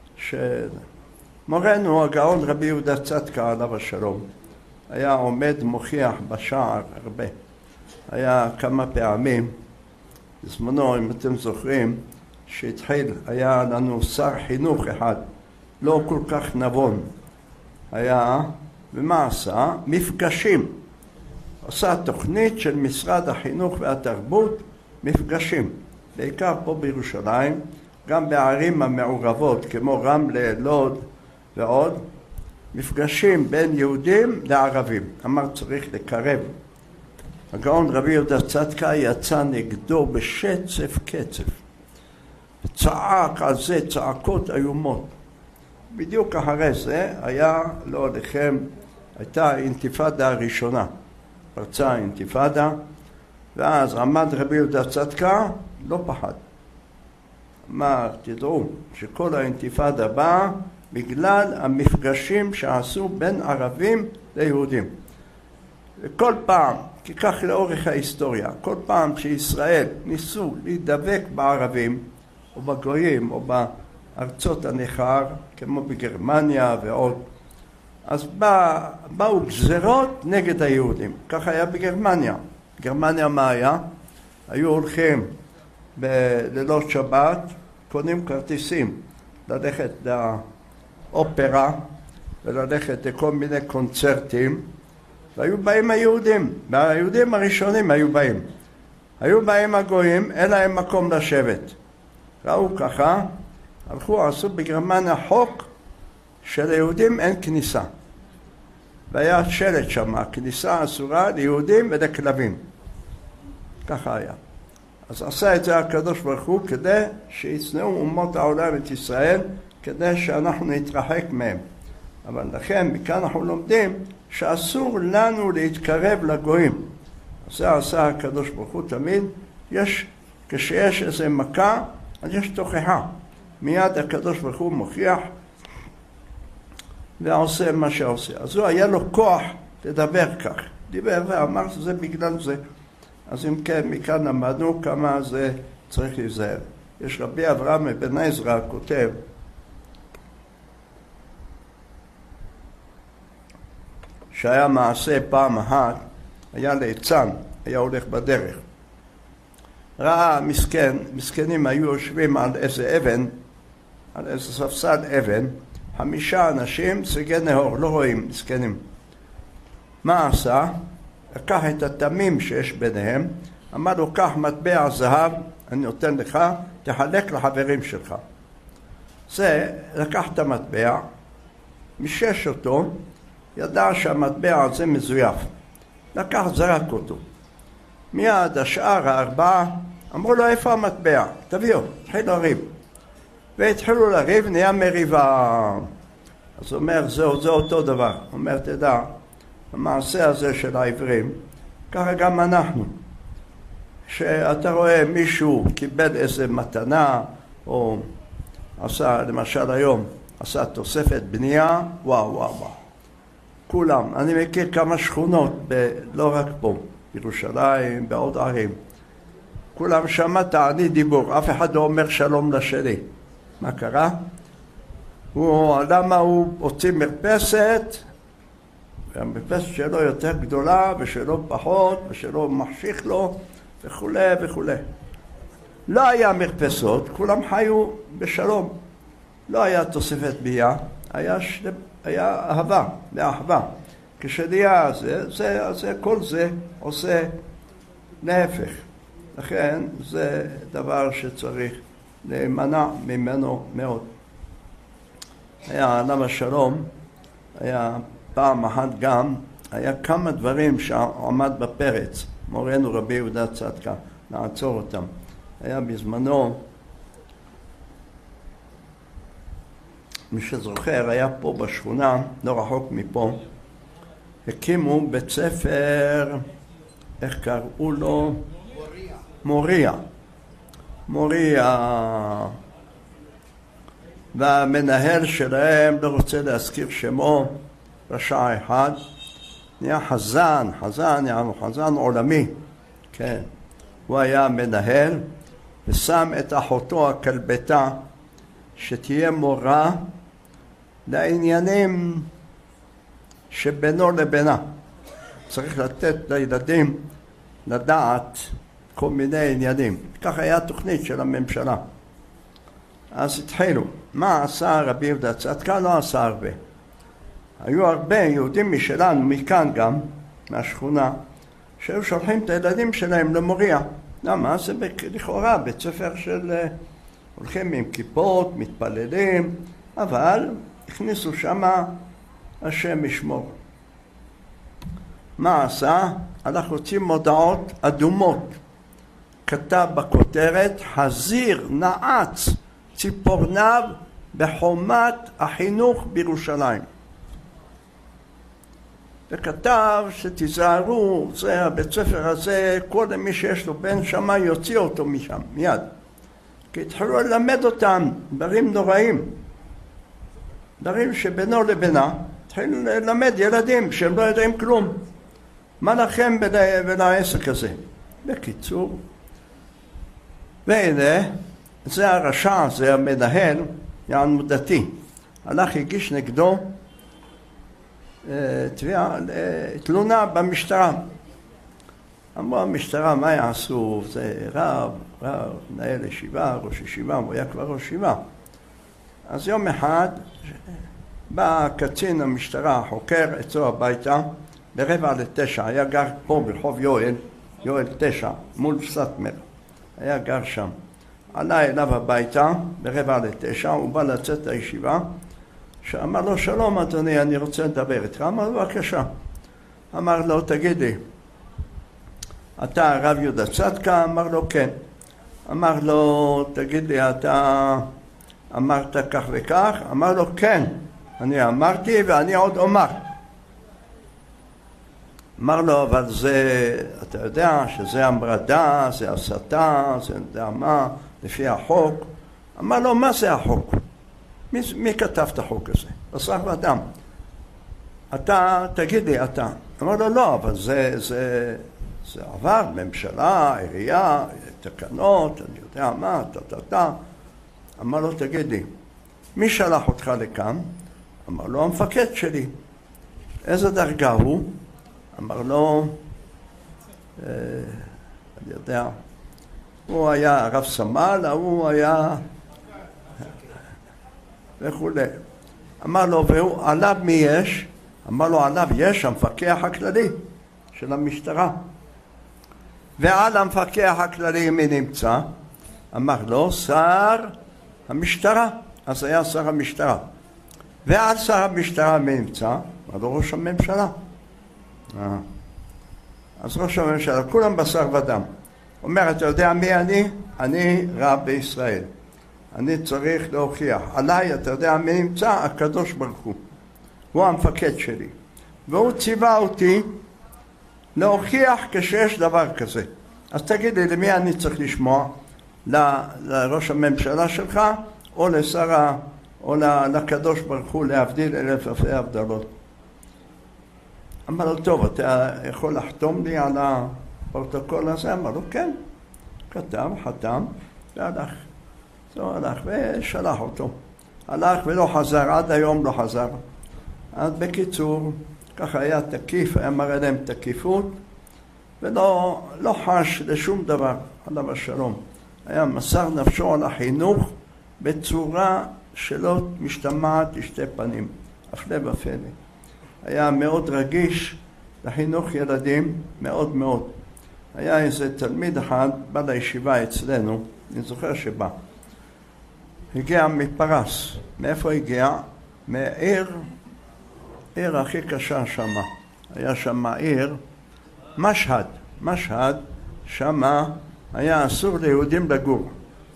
S1: שמורנו הגאון רבי יהודה צדקה עליו השלום היה עומד מוכיח בשער הרבה. היה כמה פעמים, בזמנו אם אתם זוכרים, שהתחיל, היה לנו שר חינוך אחד, לא כל כך נבון, היה, ומה עשה? מפגשים. עשה תוכנית של משרד החינוך והתרבות, מפגשים, בעיקר פה בירושלים, גם בערים המעורבות כמו רמלה, לוד ועוד, מפגשים בין יהודים לערבים. אמר צריך לקרב. הגאון רבי יהודה צדקה יצא נגדו בשצף קצף, צעק על זה צעקות איומות. בדיוק אחרי זה היה, לא עליכם, הייתה האינתיפאדה הראשונה, פרצה האינתיפאדה, ואז עמד רבי יהודה צדקה, לא פחד. אמר, תדעו שכל האינתיפאדה באה בגלל המפגשים שעשו בין ערבים ליהודים. וכל פעם, כי כך לאורך ההיסטוריה, כל פעם שישראל ניסו להידבק בערבים או בגויים או בארצות הנכר, כמו בגרמניה ועוד, אז באו גזרות נגד היהודים. כך היה בגרמניה. גרמניה מה היה? היו הולכים בלילות שבת, קונים כרטיסים ללכת לאופרה וללכת לכל מיני קונצרטים, והיו באים היהודים, והיהודים הראשונים היו באים הגויים, אין להם מקום לשבת. ראו ככה, הלכו, עשו בגרמניה חוק שליהודים אין כניסה. והיה שלט שם, הכניסה אסורה ליהודים ולכלבים. ככה היה. אז עשה את זה הקדוש ברוך הוא כדי שיצנעו אומות העולם את ישראל, כדי שאנחנו נתרחק מהם. אבל לכן מכאן אנחנו לומדים שאסור לנו להתקרב לגויים. זה עשה הקדוש ברוך הוא תמיד. כשיש איזה מכה, אז יש תוכחה. מיד הקדוש ברוך הוא מוכיח ועושה מה שעושה. אז הוא היה לו כוח לדבר כך. דיבר ואמר שזה בגלל זה. אז אם כן, מכאן למדנו כמה זה צריך להיזהר. יש רבי אברהם אבן עזרא כותב, שהיה מעשה פעם אחת, היה ליצן, היה הולך בדרך. ראה מסכנים היו יושבים על איזה אבן, על איזה ספסל אבן, 5 אנשים סגי נהור, לא רואים, מסכנים. מה עשה? לקח את התמים שיש ביניהם, אמר לו, קח מטבע זהב, אני נותן לך, תחלק לחברים שלך. זה, לקח את המטבע, משש אותו, ידע שהמטבע הזה מזויף. לקח, זרק אותו. מיד השאר 4 אמרו לו, איפה המטבע? תביאו, התחיל לריב. והתחילו לריב, נהיה מריבה. אז הוא אומר, זה אותו דבר. הוא אומר, תדע, המעשה הזה של העברים, ככה גם אנחנו. שאתה רואה מישהו קיבל איזה מתנה, או עשה, למשל היום, עשה תוספת בנייה, וואו. כולם, אני מכיר כמה שכונות, לא רק פה, בירושלים, בעוד ערים. כולם שמעת אני דיבור, אף אחד לא אומר שלום לשני. מה קרה? למה הוא הוציא מרפסת, והמרפסת שלו יותר גדולה ושלו פחות, ושלו מחשיך לו, וכו'. לא היה מרפסות, כולם חיו בשלום. לא היה תוספת ביה, היה אהבה ואחווה. כשנהיה זה, כל זה עושה להפך. לכן זה דבר שצריך להימנע ממנו מאוד. היה עליו השלום, היה פעם אחת גם, היה כמה דברים שעמד בפרץ, מורנו רבי יהודה צדקה, לעצור אותם. היה בזמנו, מי שזוכר, היה פה בשכונה, לא רחוק מפה, הקימו בית ספר, איך קראו לו? מוריה. והמנהל שלהם, לא רוצה להזכיר שמו, רשע אחד, נהיה חזן עולמי, כן. הוא היה מנהל ושם את אחותו הכלבתה שתהיה מורה לעניינים שבינו לבינה. צריך לתת לילדים לדעת כל מיני עניינים. כך היה תוכנית של הממשלה. אז התחילו. מה עשה רבי יהודה צדקה? לא עשה הרבה. היו הרבה יהודים משלנו, מכאן גם, מהשכונה, שהיו שולחים את הילדים שלהם למוריה. למה? זה לכאורה בית ספר של הולכים עם כיפות, מתפללים, אבל הכניסו שמה השם ישמור. מה עשה? הלך להוציא מודעות אדומות. כתב בכותרת, חזיר נעץ ציפורניו בחומת החינוך בירושלים. וכתב שתיזהרו, זה הבית ספר הזה, קודם מי שיש לו בן שמה יוציא אותו משם, מיד. כי התחילו ללמד אותם דברים נוראים. דברים שבינו לבינה, התחילו ללמד ילדים שהם לא יודעים כלום. מה לכם ולעסק הזה? בקיצור, והנה, זה הרשע, זה המנהל, יענו דתי. הלך הגיש נגדו תלונה במשטרה. אמרו המשטרה, מה יעשו? זה רב, מנהל ישיבה, ראש ישיבה, הוא היה כבר ראש ישיבה. אז יום אחד בא קצין המשטרה, חוקר אצלו הביתה, ב8:45, היה גר פה ברחוב יואל 9, מול סטמר, היה גר שם. עלה אליו הביתה, ב8:45, הוא בא לצאת לישיבה, שאמר לו, שלום אדוני, אני רוצה לדבר איתך. אמר לו, בבקשה. אמר לו, תגיד לי, אתה הרב יהודה צדקה? אמר לו, כן. אמר לו, תגיד לי, אתה אמרת כך וכך? אמר לו, כן, אני אמרתי ואני עוד אומר. אמר לו, אבל זה, אתה יודע שזה המרדה, זה הסתה, זה יודע מה, לפי החוק. אמר לו, מה זה החוק? מי כתב את החוק הזה? בשר ודם. אתה, תגיד לי, אתה. אמר לו, לא, אבל זה עבר, ממשלה, עירייה, תקנות, אני יודע מה, אמר לו, תגיד לי, מי שלח אותך לכאן? אמר לו, המפקד שלי. איזה דרגה הוא? אמר לו, אני יודע, הוא היה רב סמל, הוא היה וכו'. אמר לו, והוא עליו מי יש? אמר לו, עליו יש המפקח הכללי של המשטרה. ועל המפקח הכללי מי נמצא? אמר לו, שר המשטרה. אז היה שר המשטרה. ועל שר המשטרה מי נמצא? אמר לו, ראש הממשלה. אז ראש הממשלה, כולם בשר ודם. אומר, אתה יודע מי אני? אני רב בישראל. אני צריך להוכיח. עליי, אתה יודע מי נמצא? הקדוש ברוך הוא. הוא המפקד שלי. והוא ציווה אותי להוכיח כשיש דבר כזה. אז תגיד לי, למי אני צריך לשמוע? לראש הממשלה שלך, או או לקדוש ברוך הוא, להבדיל אלף אלפי הבדלות. אמר לו, טוב, אתה יכול לחתום לי על הפרוטוקול הזה? אמר לו, כן. כתב, חתם, והלך. זה הלך ושלח אותו. הלך ולא חזר, עד היום לא חזר. אז בקיצור, ככה היה תקיף, היה מראה להם תקיפות, ולא חש לשום דבר, עליו השלום. היה מסר נפשו על החינוך בצורה שלא משתמעת לשתי פנים, הפלא ופלא. היה מאוד רגיש לחינוך ילדים, מאוד מאוד. היה איזה תלמיד אחד, בא לישיבה אצלנו, אני זוכר שבא. הגיע מפרס. מאיפה הגיע? מעיר הכי קשה שמה. היה שמה עיר, משהד, שמה היה אסור ליהודים לגור.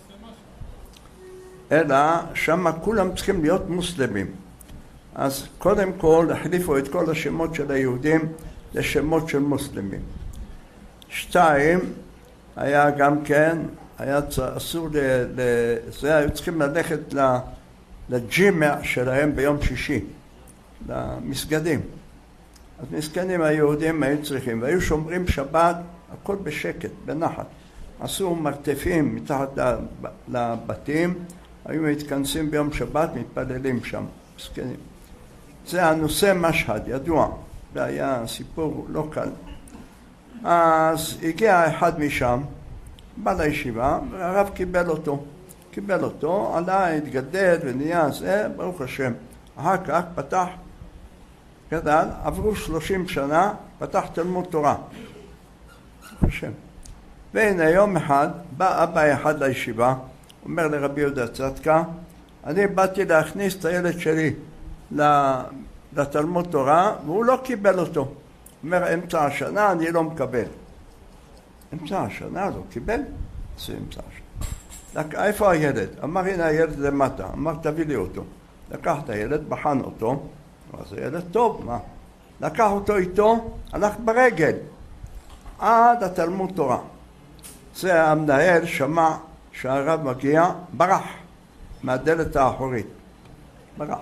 S1: אלא שמה כולם צריכים להיות מוסלמים. אז קודם כל החליפו את כל השמות של היהודים לשמות של מוסלמים. 2, היה גם כן, היה אסור זה, היו צריכים ללכת לג'ימע שלהם ביום שישי. למסגדים. אז מסגדים היהודים היו צריכים, והיו שומרים שבת, הכל בשקט, בנחת. עשו מרתפים מתחת לבתים, היו מתכנסים ביום שבת, מתפללים שם, מסגדים. זה הנושא משהד, ידוע, זה היה סיפור לא קל. אז הגיע אחד משם, בא לישיבה, והרב קיבל אותו, עלה, התגדל ונהיה זה, ברוך השם. אחר כך פתח, גדל, עברו 30 שנה, פתח תלמוד תורה. ברוך השם. והנה יום אחד, בא אבא אחד לישיבה, אומר לרבי יהודה צדקה, אני באתי להכניס את הילד שלי לתלמוד תורה, והוא לא קיבל אותו. אומר, אמצע השנה אני לא מקבל. אמצע השנה לא קיבל? זה אמצע השנה. איפה הילד? אמר, הנה הילד למטה. אמר, תביא לי אותו. לקח את הילד, בחן אותו. זה ילד טוב, מה? לקח אותו איתו, הלך ברגל. עד התלמוד תורה. זה המנהל שמע שהרב מגיע, ברח מהדלת האחורית. ברח.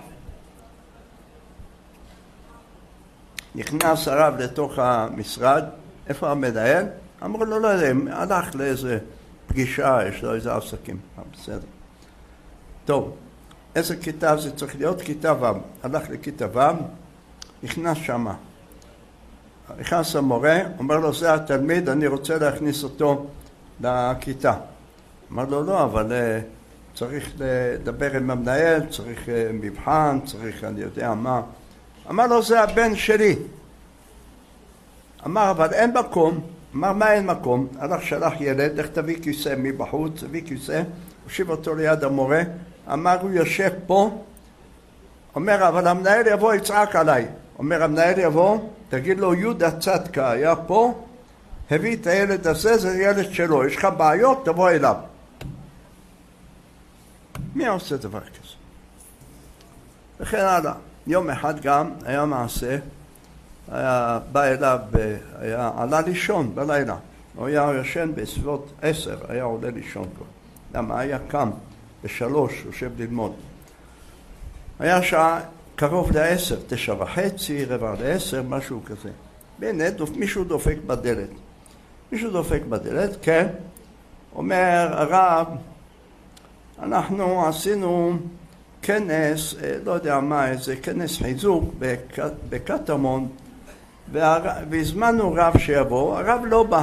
S1: נכנס הרב לתוך המשרד, איפה המנהל? אמרו לו, לא יודע, הלך לאיזה פגישה, יש לו איזה עסקים. בסדר. טוב, איזה כיתה זה צריך להיות? כיתה ו'. הלך לכיתה ו', נכנס שמה. נכנס המורה, אומר לו, זה התלמיד, אני רוצה להכניס אותו לכיתה. אמר לו, לא, אבל צריך לדבר עם המנהל, צריך מבחן, צריך אני יודע מה. אמר לו, זה הבן שלי. אמר, אבל אין מקום. אמר, מה אין מקום? הלך שלח ילד, איך תביא כיסא מבחוץ, תביא כיסא, הושיב אותו ליד המורה, אמר, הוא יושב פה, אומר, אבל המנהל יבוא, יצעק עליי. אומר, המנהל יבוא, תגיד לו, יהודה צדקה היה פה, הביא את הילד הזה, זה ילד שלו, יש לך בעיות, תבוא אליו. מי עושה דבר כזה? וכן הלאה. יום אחד גם היה מעשה, בא אליו, עלה לישון בלילה. הוא היה ישן בסביבות 10, היה עולה לישון כבר. למה היה קם ב3, יושב ללמוד. היה שעה קרוב ל10, 9:30, 9:45, משהו כזה. והנה מישהו דופק בדלת. כן. אומר הרב, אנחנו עשינו כנס, לא יודע מה, איזה כנס חיזוק בקטמון, והזמנו רב שיבוא, הרב לא בא.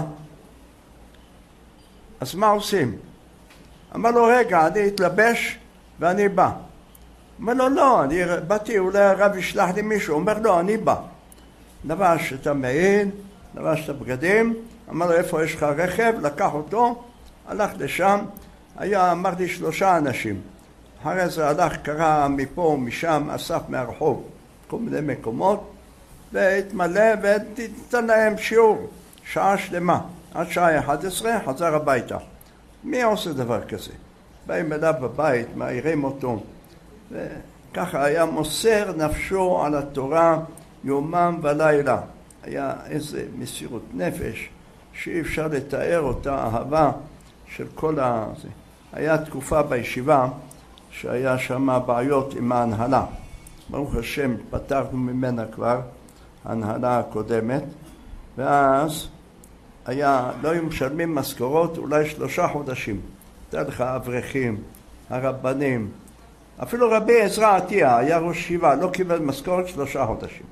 S1: אז מה עושים? אמר לו, רגע, אני אתלבש ואני בא. אמר לו, לא, אני באתי, אולי הרב ישלח לי מישהו. אומר לו, אני בא. לבש את המעיל, לבש את הבגדים, אמר לו, איפה יש לך רכב? לקח אותו, הלך לשם, היה, אמרתי, 3 אנשים. אחרי זה הלך, קרא מפה ומשם, אסף מהרחוב, כל מיני מקומות, והתמלא ותיתן להם שיעור, שעה שלמה. עד שעה 11 חזר הביתה. מי עושה דבר כזה? באים אליו בבית, מעירים אותו, וככה היה מוסר נפשו על התורה יומם ולילה. היה איזה מסירות נפש שאי אפשר לתאר אותה, אהבה של כל הזה. היה תקופה בישיבה שהיה שם בעיות עם ההנהלה. ברוך השם, פתרנו ממנה כבר, ההנהלה הקודמת, ואז לא היו משלמים משכורות אולי 3 חודשים. תראה לך, אברכים, הרבנים, אפילו רבי עזרא עטיה היה ראש ישיבה, לא קיבל משכורת 3 חודשים.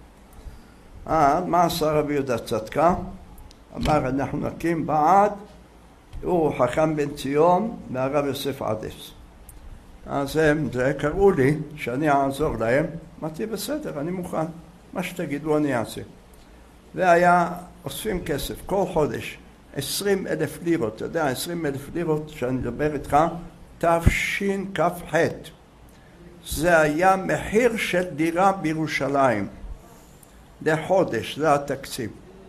S1: מה עשה רבי יהודה צדקה? אמר, אנחנו נקים בעד, הוא חכם בן ציון והרב יוסף עדס. אז הם קראו לי שאני אעזור להם, אמרתי בסדר, אני מוכן, מה שתגידו אני אעשה. והיה אוספים כסף כל חודש, 20,000 לירות, אתה יודע, 20,000 לירות שאני מדבר איתך, תשכ"ח. זה היה מחיר של דירה בירושלים, לחודש, זה התקציב.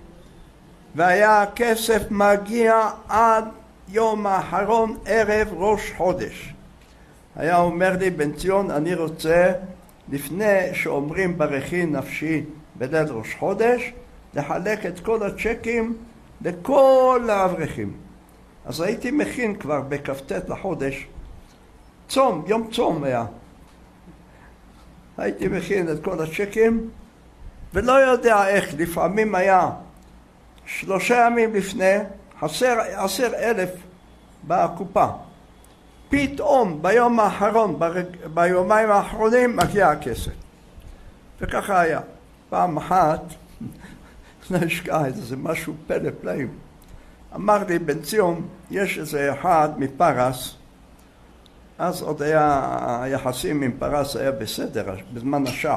S1: והיה הכסף מגיע עד יום האחרון, ערב ראש חודש. היה אומר לי, בן ציון, אני רוצה, לפני שאומרים ברכי נפשי בליל ראש חודש, לחלק את כל הצ'קים לכל האברכים. אז הייתי מכין כבר בכ"ט לחודש, צום, יום צום היה. הייתי מכין את כל הצ'קים, ולא יודע איך, לפעמים היה 3 ימים לפני, חסר 10,000 בקופה. פתאום ביום האחרון, ביומיים האחרונים, מגיע הכסף. וככה היה. פעם אחת, לא אשכח את זה, משהו פלא פלאים. אמר לי, בן ציון, יש איזה אחד מפרס, אז עוד היה, היחסים עם פרס היה בסדר, בזמן השח.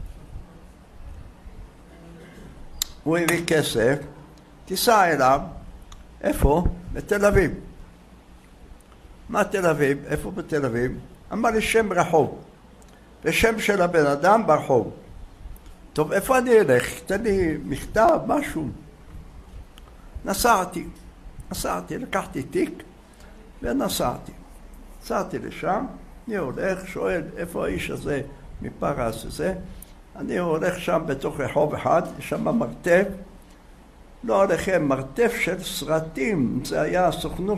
S1: הוא הביא כסף, תיסע אליו, איפה? בתל אביב. מה תל אביב? איפה בתל אביב? אמר לי שם רחוב, ושם של הבן אדם ברחוב. טוב, איפה אני אלך? תן לי מכתב, משהו. נסעתי, לקחתי תיק ונסעתי. נסעתי לשם, אני הולך, שואל איפה האיש הזה מפרס הזה. אני הולך שם בתוך רחוב אחד, יש שם מרתף, לא עליכם, מרתף של סרטים, זה היה הסוכנות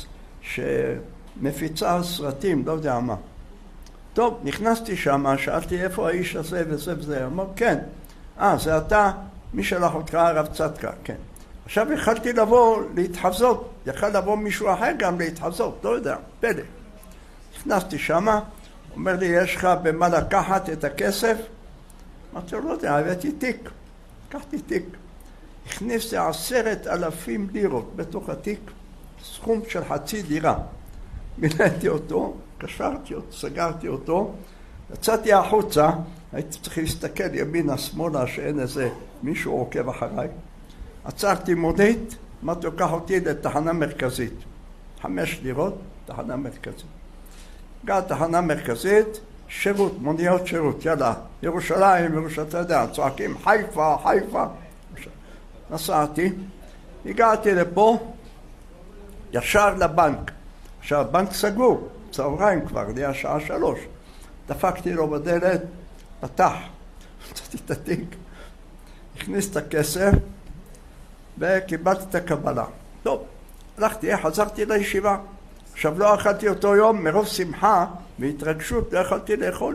S1: שמפיצה סרטים, לא יודע מה. טוב, נכנסתי שם, שאלתי איפה האיש הזה וזה וזה, אמר כן, זה אתה, מי שלח אותך, הרב צדקה, כן. עכשיו יכלתי לבוא להתחזות, יכול לבוא מישהו אחר גם להתחזות, לא יודע, פלא. נכנסתי שם, אומר לי, יש לך במה לקחת את הכסף? אמרתי לו, לא יודע, הבאתי תיק, לקחתי תיק. הכניסתי 10,000 לירות בתוך התיק, סכום של חצי דירה. מילאתי אותו, קשרתי אותו, סגרתי אותו, יצאתי החוצה, הייתי צריך להסתכל ימינה שמאלה שאין איזה מישהו עוקב אחריי. עצרתי מונית, אמרתי לו, קח אותי לתחנה מרכזית. 5 לירות, תחנה מרכזית. הגע תחנה מרכזית, שירות, מוניות שירות, יאללה, ירושלים, אתה יודע, צועקים, חיפה, חיפה. נסעתי, הגעתי לפה, ישר לבנק. עכשיו, הבנק סגור, צהריים כבר, נהיה שעה 3. דפקתי לו בדלת, פתח, מצאתי את התיק, הכניס את הכסף, וקיבלתי את הקבלה. טוב, הלכתי, חזרתי לישיבה. עכשיו לא אכלתי אותו יום, מרוב שמחה והתרגשות לא יכולתי לאכול.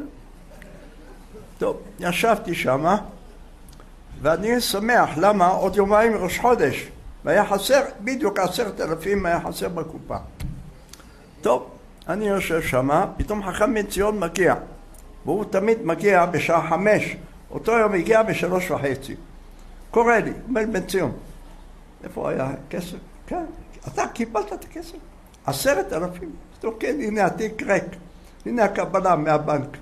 S1: טוב, ישבתי שמה, ואני שמח, למה? עוד יומיים ראש חודש, והיה חסר, בדיוק 10,000 היה חסר בקופה. טוב, אני יושב שמה, פתאום חכם בן ציון מגיע, והוא תמיד מגיע בשעה 5, אותו יום הגיע ב3:30. קורא לי, אומר בן ציון, איפה היה כסף? כן, אתה קיבלת את הכסף? 10,000. טוב, כן, הנה התיק ריק, הנה הקבלה מהבנק.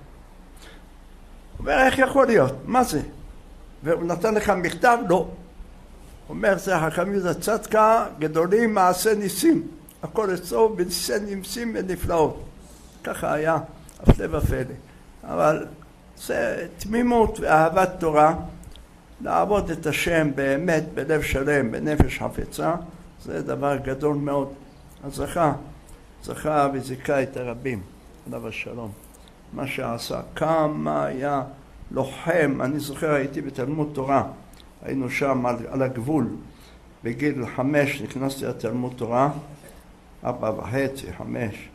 S1: אומר, איך יכול להיות? מה זה? והוא נתן לך מכתב? לא. אומר, זה חכם יהודה צדקה, גדולים מעשה ניסים. הכל אצלו בניסי ניסים ונפלאות. ככה היה, הפלא ופלא. אבל זה תמימות ואהבת תורה, לעבוד את השם באמת בלב שלם, בנפש חפצה, זה דבר גדול מאוד. אז זכה וזיכה את הרבים, עליו השלום. מה שעשה, כמה היה לוחם, אני זוכר הייתי בתלמוד תורה, היינו שם על הגבול, בגיל 5 נכנסתי לתלמוד תורה, 4:30, 5.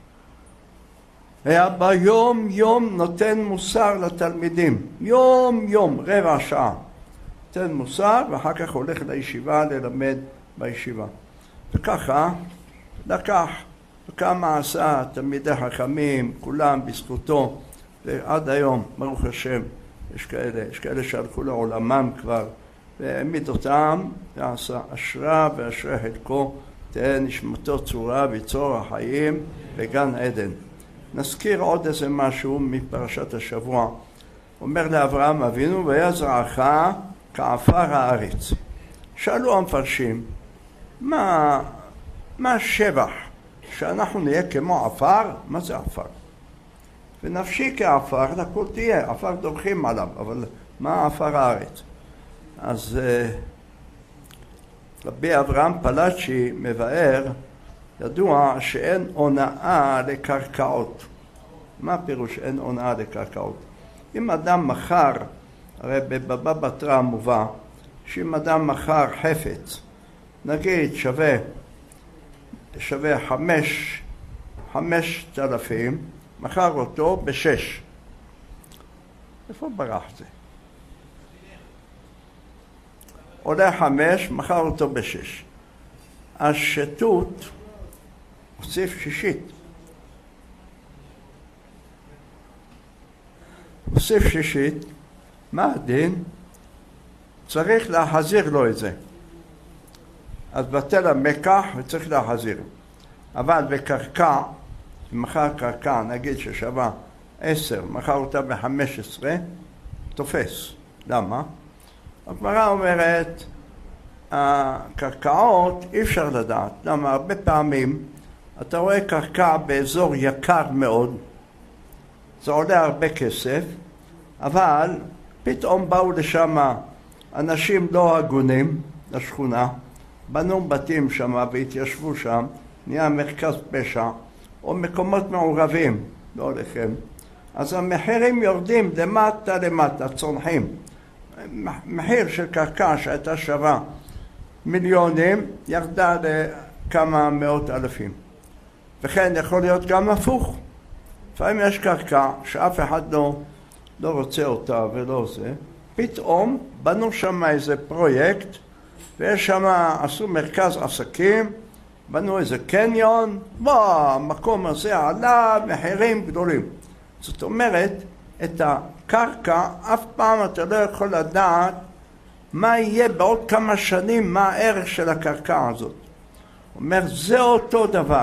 S1: היה ביום יום נותן מוסר לתלמידים, יום יום, רבע שעה. נותן מוסר ואחר כך הולך לישיבה ללמד בישיבה. וככה לקח וכמה עשה תלמידי חכמים, כולם בזכותו, ועד היום, ברוך השם, יש כאלה שהלכו לעולמם כבר, והעמיד אותם, ועשה אשרה ואשרי חלקו, תהיה נשמתו צורה ויצור החיים בגן עדן. נזכיר עוד איזה משהו מפרשת השבוע. אומר לאברהם אבינו, והיה זרעך כעפר הארץ. שאלו המפרשים, מה השבח? שאנחנו נהיה כמו עפר? מה זה עפר? ונפשי כעפר, לכל תהיה, עפר דורכים עליו, אבל מה עפר הארץ? אז רבי אברהם פלאצ'י מבאר, ידוע שאין הונאה לקרקעות. מה פירוש אין הונאה לקרקעות? אם אדם מכר, הרי בבבא בתרא מובא, שאם אדם מכר חפץ, נגיד שווה 5,000, מכר אותו ב6. איפה ברח זה? עולה 5, מכר אותו ב6. השטות הוסיף 6. הוסיף 6, מה הדין? צריך להחזיר לו את זה. אז בטל המקח וצריך להחזיר. אבל בקרקע, מכר קרקע, נגיד ששווה 10, מכר אותה ב15, תופס. למה? הגמרא אומרת, הקרקעות אי אפשר לדעת. למה? הרבה פעמים אתה רואה קרקע באזור יקר מאוד, זה עולה הרבה כסף, אבל פתאום באו לשם אנשים לא הגונים לשכונה, בנו בתים שם והתיישבו שם, נהיה מרכז פשע, או מקומות מעורבים, לא לכם. אז המחירים יורדים למטה, צונחים. מחיר של קרקע שהייתה שווה מיליונים, ירדה לכמה מאות אלפים. וכן יכול להיות גם הפוך. לפעמים יש קרקע שאף אחד לא רוצה אותה ולא זה, פתאום בנו שם איזה פרויקט, ויש שם, עשו מרכז עסקים, בנו איזה קניון, המקום הזה עלה מחירים גדולים. זאת אומרת, את הקרקע, אף פעם אתה לא יכול לדעת מה יהיה בעוד כמה שנים, מה הערך של הקרקע הזאת. הוא אומר, זה אותו דבר.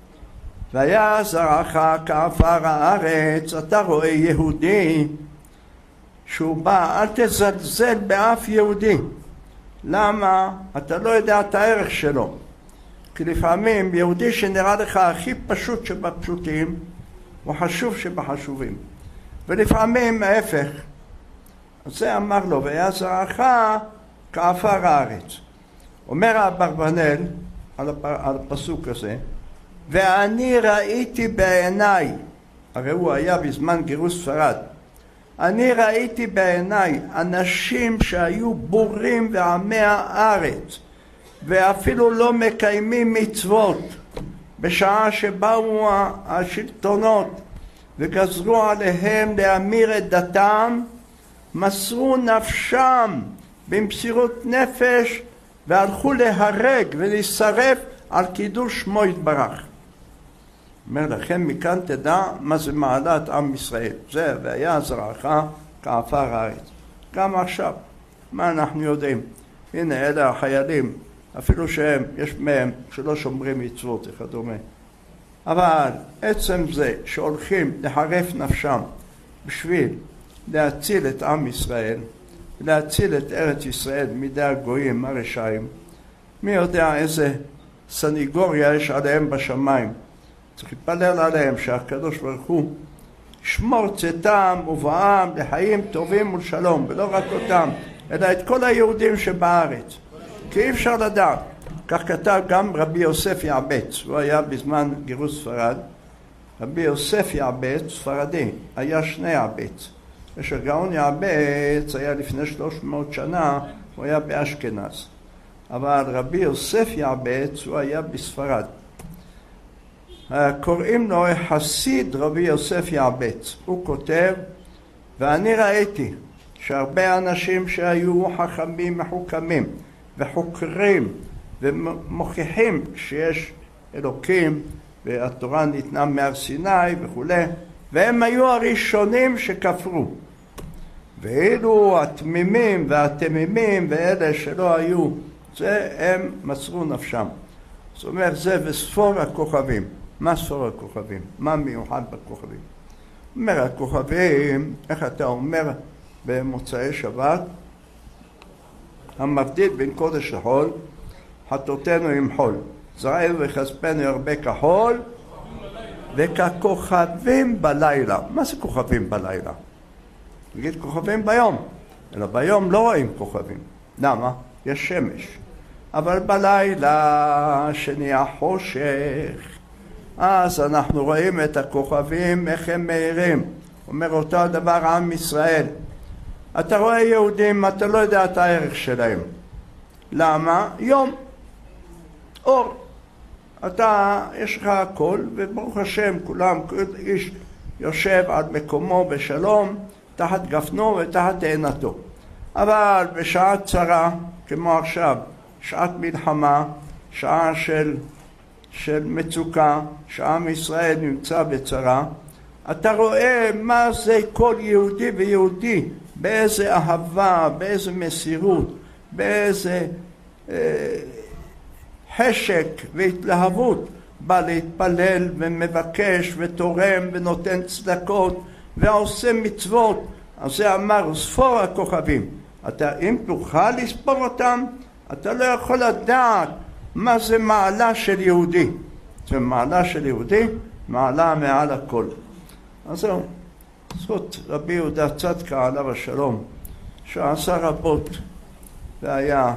S1: והיה זרעך כעפר הארץ, אתה רואה יהודי שהוא בא, אל תזלזל באף יהודי. למה? אתה לא יודע את הערך שלו. כי לפעמים יהודי שנראה לך הכי פשוט שבפשוטים, הוא חשוב שבחשובים. ולפעמים ההפך. אז זה אמר לו, והיה זרעך כעפר הארץ. אומר אברבנאל על הפסוק הזה, ואני ראיתי בעיניי, הרי הוא היה בזמן גירוש ספרד, אני ראיתי בעיניי אנשים שהיו בורים ועמי הארץ, ואפילו לא מקיימים מצוות, בשעה שבאו השלטונות וגזרו עליהם להמיר את דתם, מסרו נפשם במסירות נפש והלכו להרג ולהישרף על קידוש שמו יתברך. אומר לכם, מכאן תדע מה זה מעלת עם ישראל. זה והיה זרעך כעפר הארץ. גם עכשיו, מה אנחנו יודעים? הנה אלה החיילים, אפילו שהם, יש מהם שלא שומרים מצוות וכדומה. אבל עצם זה שהולכים לחרף נפשם בשביל להציל את עם ישראל, להציל את ארץ ישראל מידי הגויים הרשעים, מי יודע איזה סניגוריה יש עליהם בשמיים. צריך להתפלל עליהם שהקדוש ברוך הוא שמור צאתם ובואם לחיים טובים ולשלום, ולא רק אותם, אלא את כל היהודים שבארץ. כי אי אפשר לדעת. כך כתב גם רבי יוסף יעבץ, הוא היה בזמן גירוש ספרד. רבי יוסף יעבץ, ספרדי, היה שני יעבץ. כשהגאון יעבץ היה לפני 300 שנה, הוא היה באשכנז. אבל רבי יוסף יעבץ, הוא היה בספרד. קוראים לו חסיד רבי יוסף יעבץ. הוא כותב, ואני ראיתי שהרבה אנשים שהיו חכמים מחוכמים וחוקרים ומוכיחים שיש אלוקים והתורה ניתנה מהר סיני וכו', והם היו הראשונים שכפרו. ואילו התמימים והתמימים ואלה שלא היו, זה הם מסרו נפשם. זאת אומרת, זה וספור הכוכבים. מה ספור הכוכבים? מה מיוחד בכוכבים? אומר הכוכבים, איך אתה אומר במוצאי שבת? המבדיל בין קודש לחול, חטאותינו עם חול. זרענו וכספנו הרבה כחול, וככוכבים בלילה. מה זה כוכבים בלילה? נגיד כוכבים ביום, אלא ביום לא רואים כוכבים. למה? יש שמש. אבל בלילה שנהיה חושך, אז אנחנו רואים את הכוכבים איך הם מאירים. אומר אותו הדבר עם ישראל. אתה רואה יהודים, אתה לא יודע את הערך שלהם. למה? יום. אור. אתה, יש לך הכל, וברוך השם, כולם, כל איש יושב עד מקומו בשלום, תחת גפנו ותחת תאנתו. אבל בשעה צרה, כמו עכשיו, שעת מלחמה, שעה של מצוקה, שעם ישראל נמצא בצרה, אתה רואה מה זה כל יהודי ויהודי, באיזה אהבה, באיזה מסירות, באיזה חשק והתלהבות בא להתפלל ומבקש ותורם ונותן צדקות ועושה מצוות. אז זה אמר ספור הכוכבים. אם תוכל לספור אותם, אתה לא יכול לדעת מה זה מעלה של יהודי. זה מעלה של יהודי, מעלה מעל הכל. אז זהו, זאת רבי יהודה צדקה עליו השלום, שעשה רבות והיה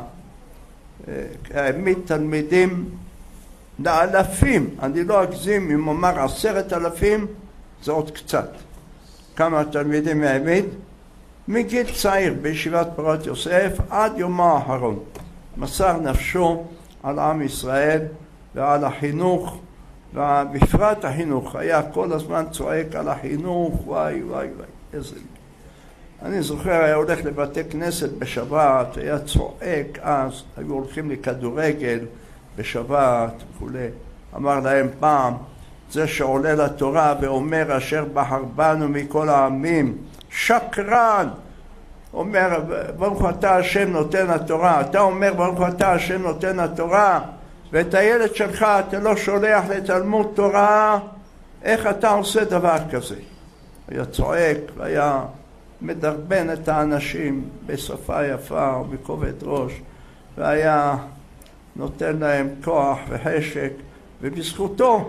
S1: העמיד תלמידים לאלפים. אני לא אגזים אם אומר 10,000, זה עוד קצת. כמה תלמידים העמיד? מגיל צעיר בישיבת פורת יוסף עד יומו האחרון. מסר נפשו על עם ישראל ועל החינוך, ובפרט החינוך. היה כל הזמן צועק על החינוך, וואי וואי וואי, איזה... אני זוכר, היה הולך לבתי כנסת בשבת, היה צועק אז, היו הולכים לכדורגל בשבת וכולי. אמר להם פעם, זה שעולה לתורה ואומר אשר בחר בנו מכל העמים, שקרן. אומר, ברוך אתה השם נותן התורה. אתה אומר, ברוך אתה השם נותן התורה, ואת הילד שלך אתה לא שולח לתלמוד תורה, איך אתה עושה דבר כזה? היה צועק והיה מדרבן את האנשים בשפה יפה ובכובד ראש, והיה נותן להם כוח וחשק, ובזכותו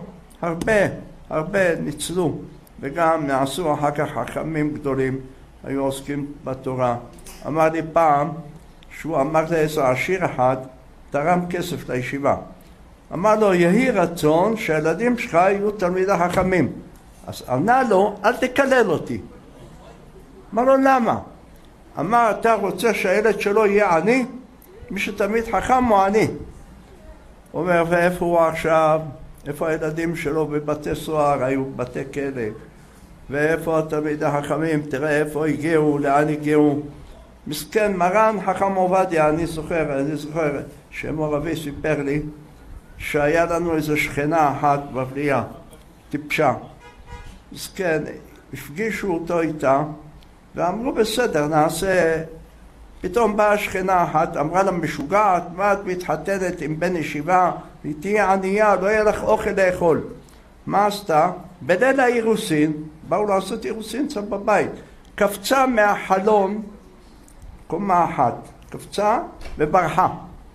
S1: הרבה ניצלו, וגם נעשו אחר כך חכמים גדולים, היו עוסקים בתורה. אמר לי פעם, שהוא אמר לאיזה עשיר אחד, תרם כסף לישיבה. אמר לו, יהי רצון שהילדים שלך יהיו תלמידי חכמים. אז ענה לו, אל תקלל אותי. אמר לו, למה? אמר, אתה רוצה שהילד שלו יהיה עני? מי שתלמיד חכם הוא עני. הוא אומר, ואיפה הוא עכשיו? איפה הילדים שלו? בבתי סוהר, היו בתי כלא. ואיפה התלמידי החכמים? תראה איפה הגיעו, לאן הגיעו. מסכן, מרן חכם עובדיה, אני זוכר שמו רבי סיפר לי שהיה לנו איזו שכנה אחת בבלייה, טיפשה. מסכן, הפגישו אותו איתה ואמרו בסדר, נעשה. פתאום באה שכנה אחת, אמרה לה, משוגעת, מה את מתחתנת עם בן ישיבה? היא תהיה ענייה, לא יהיה לך אוכל לאכול. מה עשתה? בליל האירוסין, באו לעשות אירוסין שם בבית, קפצה מהחלון, קומה אחת, קפצה וברחה.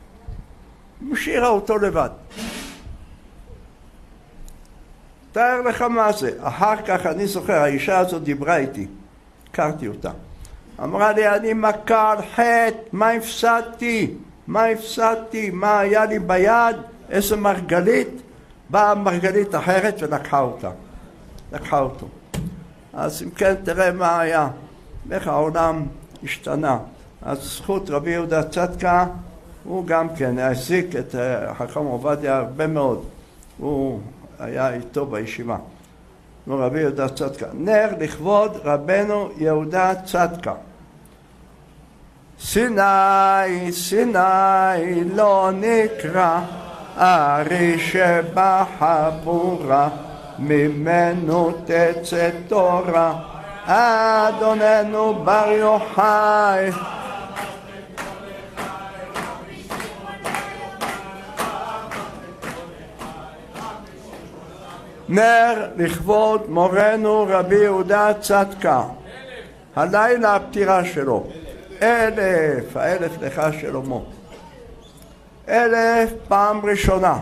S1: משאירה אותו לבד. תאר לך מה זה. אחר כך אני זוכר, האישה הזאת דיברה איתי, הכרתי אותה. אמרה לי, אני מכה על חטא, מה הפסדתי? מה היה לי ביד? איזה מרגלית? באה מרגלית אחרת ולקחה אותה. לקחה אותו. אז אם כן, תראה מה היה. איך העולם השתנה. אז זכות רבי יהודה צדקה, הוא גם כן העסיק את חכם עובדיה הרבה מאוד. הוא היה איתו בישיבה. רבי יהודה צדקה. נר לכבוד רבנו יהודה צדקה. סיני, סיני לא נקרא, ארי שבחבורה, ממנו תצא תורה, אדוננו בר יוחאי. נר לכבוד מורנו רבי יהודה צדקה. הלילה הפטירה שלו. 1000, האלף לך שלמה. 1000 פעם ראשונה.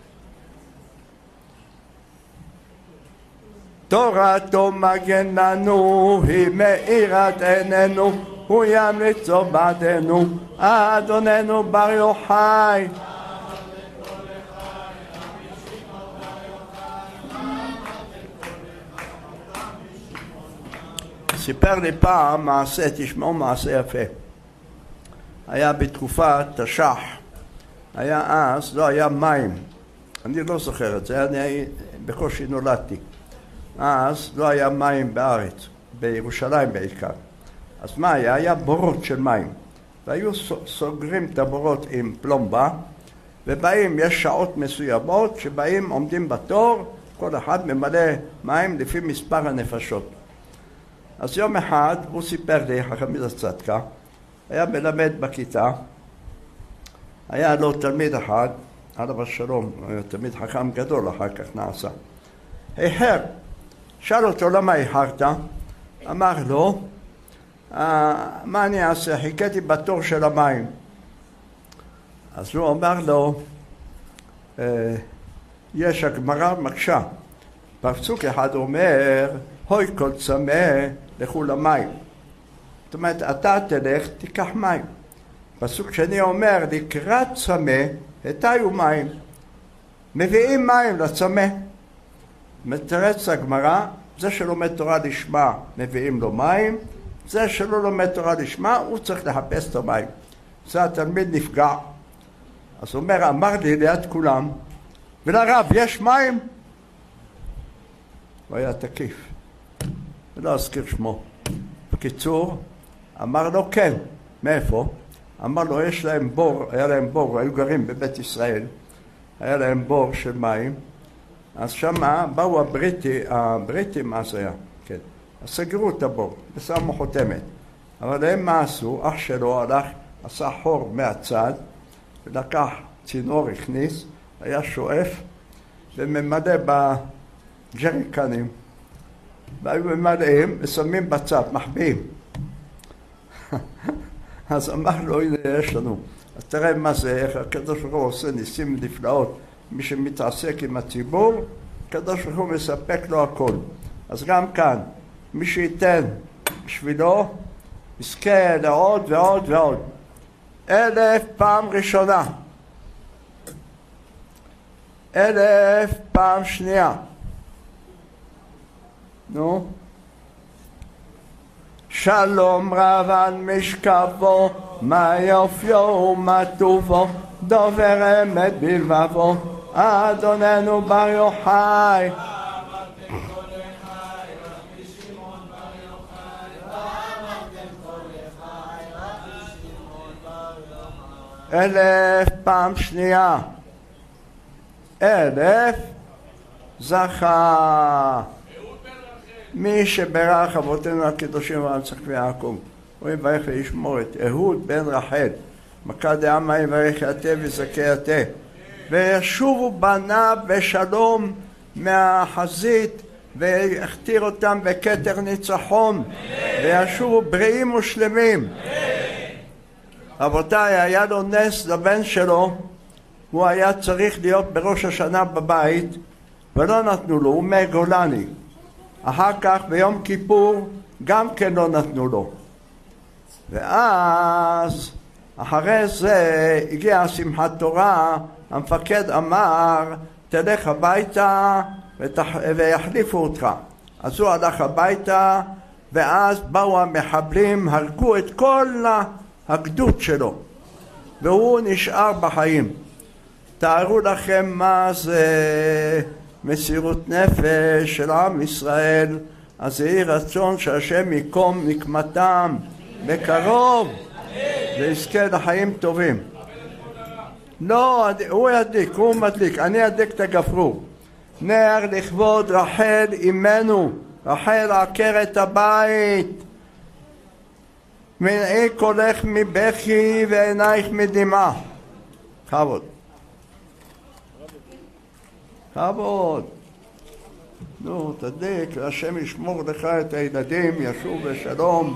S1: תורתו מגן לנו, היא מאירת עינינו, הוא ימליצו בעדנו, אדוננו בר יוחאי. סיפר לי פעם מעשה, תשמעו מעשה יפה. היה בתקופת תש"ח, היה אז, לא היה מים, אני לא זוכר את זה, אני בקושי נולדתי. אז לא היה מים בארץ, בירושלים בעיקר. אז מה היה? היה בורות של מים, והיו סוגרים את הבורות עם פלומבה, ובאים, יש שעות מסוימות שבאים, עומדים בתור, כל אחד ממלא מים לפי מספר הנפשות. אז יום אחד הוא סיפר לי, חכם מידה צדקה, היה מלמד בכיתה, היה לו תלמיד אחד, עליו השלום, תלמיד חכם גדול, אחר כך נעשה. איחר, שאל אותו למה איחרת? אמר לו, מה אני אעשה? חיכיתי בתור של המים. אז הוא אמר לו, יש הגמרא מקשה, פסוק אחד אומר, הוי כל צמא לכו למים. זאת אומרת, אתה תלך, תיקח מים. פסוק שני אומר, לקראת צמא, התיו מים. מביאים מים לצמא. מתרץ הגמרא, זה שלומד תורה לשמה, מביאים לו מים, זה שלא לומד תורה לשמה, הוא צריך לחפש את המים. זה התלמיד נפגע. אז הוא אומר, אמר לי ליד כולם, ולרב, יש מים? הוא היה תקיף, ולא אזכיר שמו. בקיצור, אמר לו כן. מאיפה? אמר לו, יש להם בור, היה להם בור, היו גרים בבית ישראל, היה להם בור של מים, אז שמה באו הבריטים אז היה, כן, אז סגרו את הבור, ושמו חותמת. אבל הם מה עשו? אח שלו הלך, עשה חור מהצד, ולקח צינור, הכניס, היה שואף, וממלא בג'ריקנים, והיו ממלאים ושמים בצד, מחביאים. אז אמר לו, הנה יש לנו. אז תראה מה זה, איך הקדוש ברוך הוא עושה ניסים נפלאות. מי שמתעסק עם הציבור, הקדוש ברוך הוא מספק לו הכל. אז גם כאן, מי שייתן בשבילו, יזכה לעוד ועוד ועוד. 1000 פעם ראשונה. 1000 פעם שנייה. נו. שלום רב על משכבו, מה יופיו ומה טובו, דובר אמת בלבבו, אדוננו בר יוחאי. 1000 פעם שנייה. 1000 זכה. מי שברך אבותינו הקדושים והנצח ויעקב, הוא יברך וישמור את אהוד בן רחל, מכה דעמה יברך יתה וזכה יתה, וישובו בניו בשלום מהחזית, והכתיר אותם בכתר ניצחון, וישובו בריאים ושלמים. רבותיי, היה לו נס לבן שלו, הוא היה צריך להיות בראש השנה בבית, ולא נתנו לו, הוא מגולני. אחר כך ביום כיפור גם כן לא נתנו לו. ואז אחרי זה הגיעה שמחת תורה, המפקד אמר תלך הביתה ויחליפו אותך. אז הוא הלך הביתה, ואז באו המחבלים, הרגו את כל הגדוד שלו, והוא נשאר בחיים. תארו לכם מה זה מסירות נפש של עם ישראל. אז יהי רצון שהשם יקום נקמתם בקרוב ויזכה לחיים טובים. לא, הוא ידליק, הוא מדליק, אני אדליק את הגפרור. נר לכבוד רחל אמנו, רחל עקרת הבית, מנעי קולך מבכי ועינייך מדמעה. כבוד. כבוד. נו, תדליק, השם ישמור לך את הילדים, ישוב בשלום,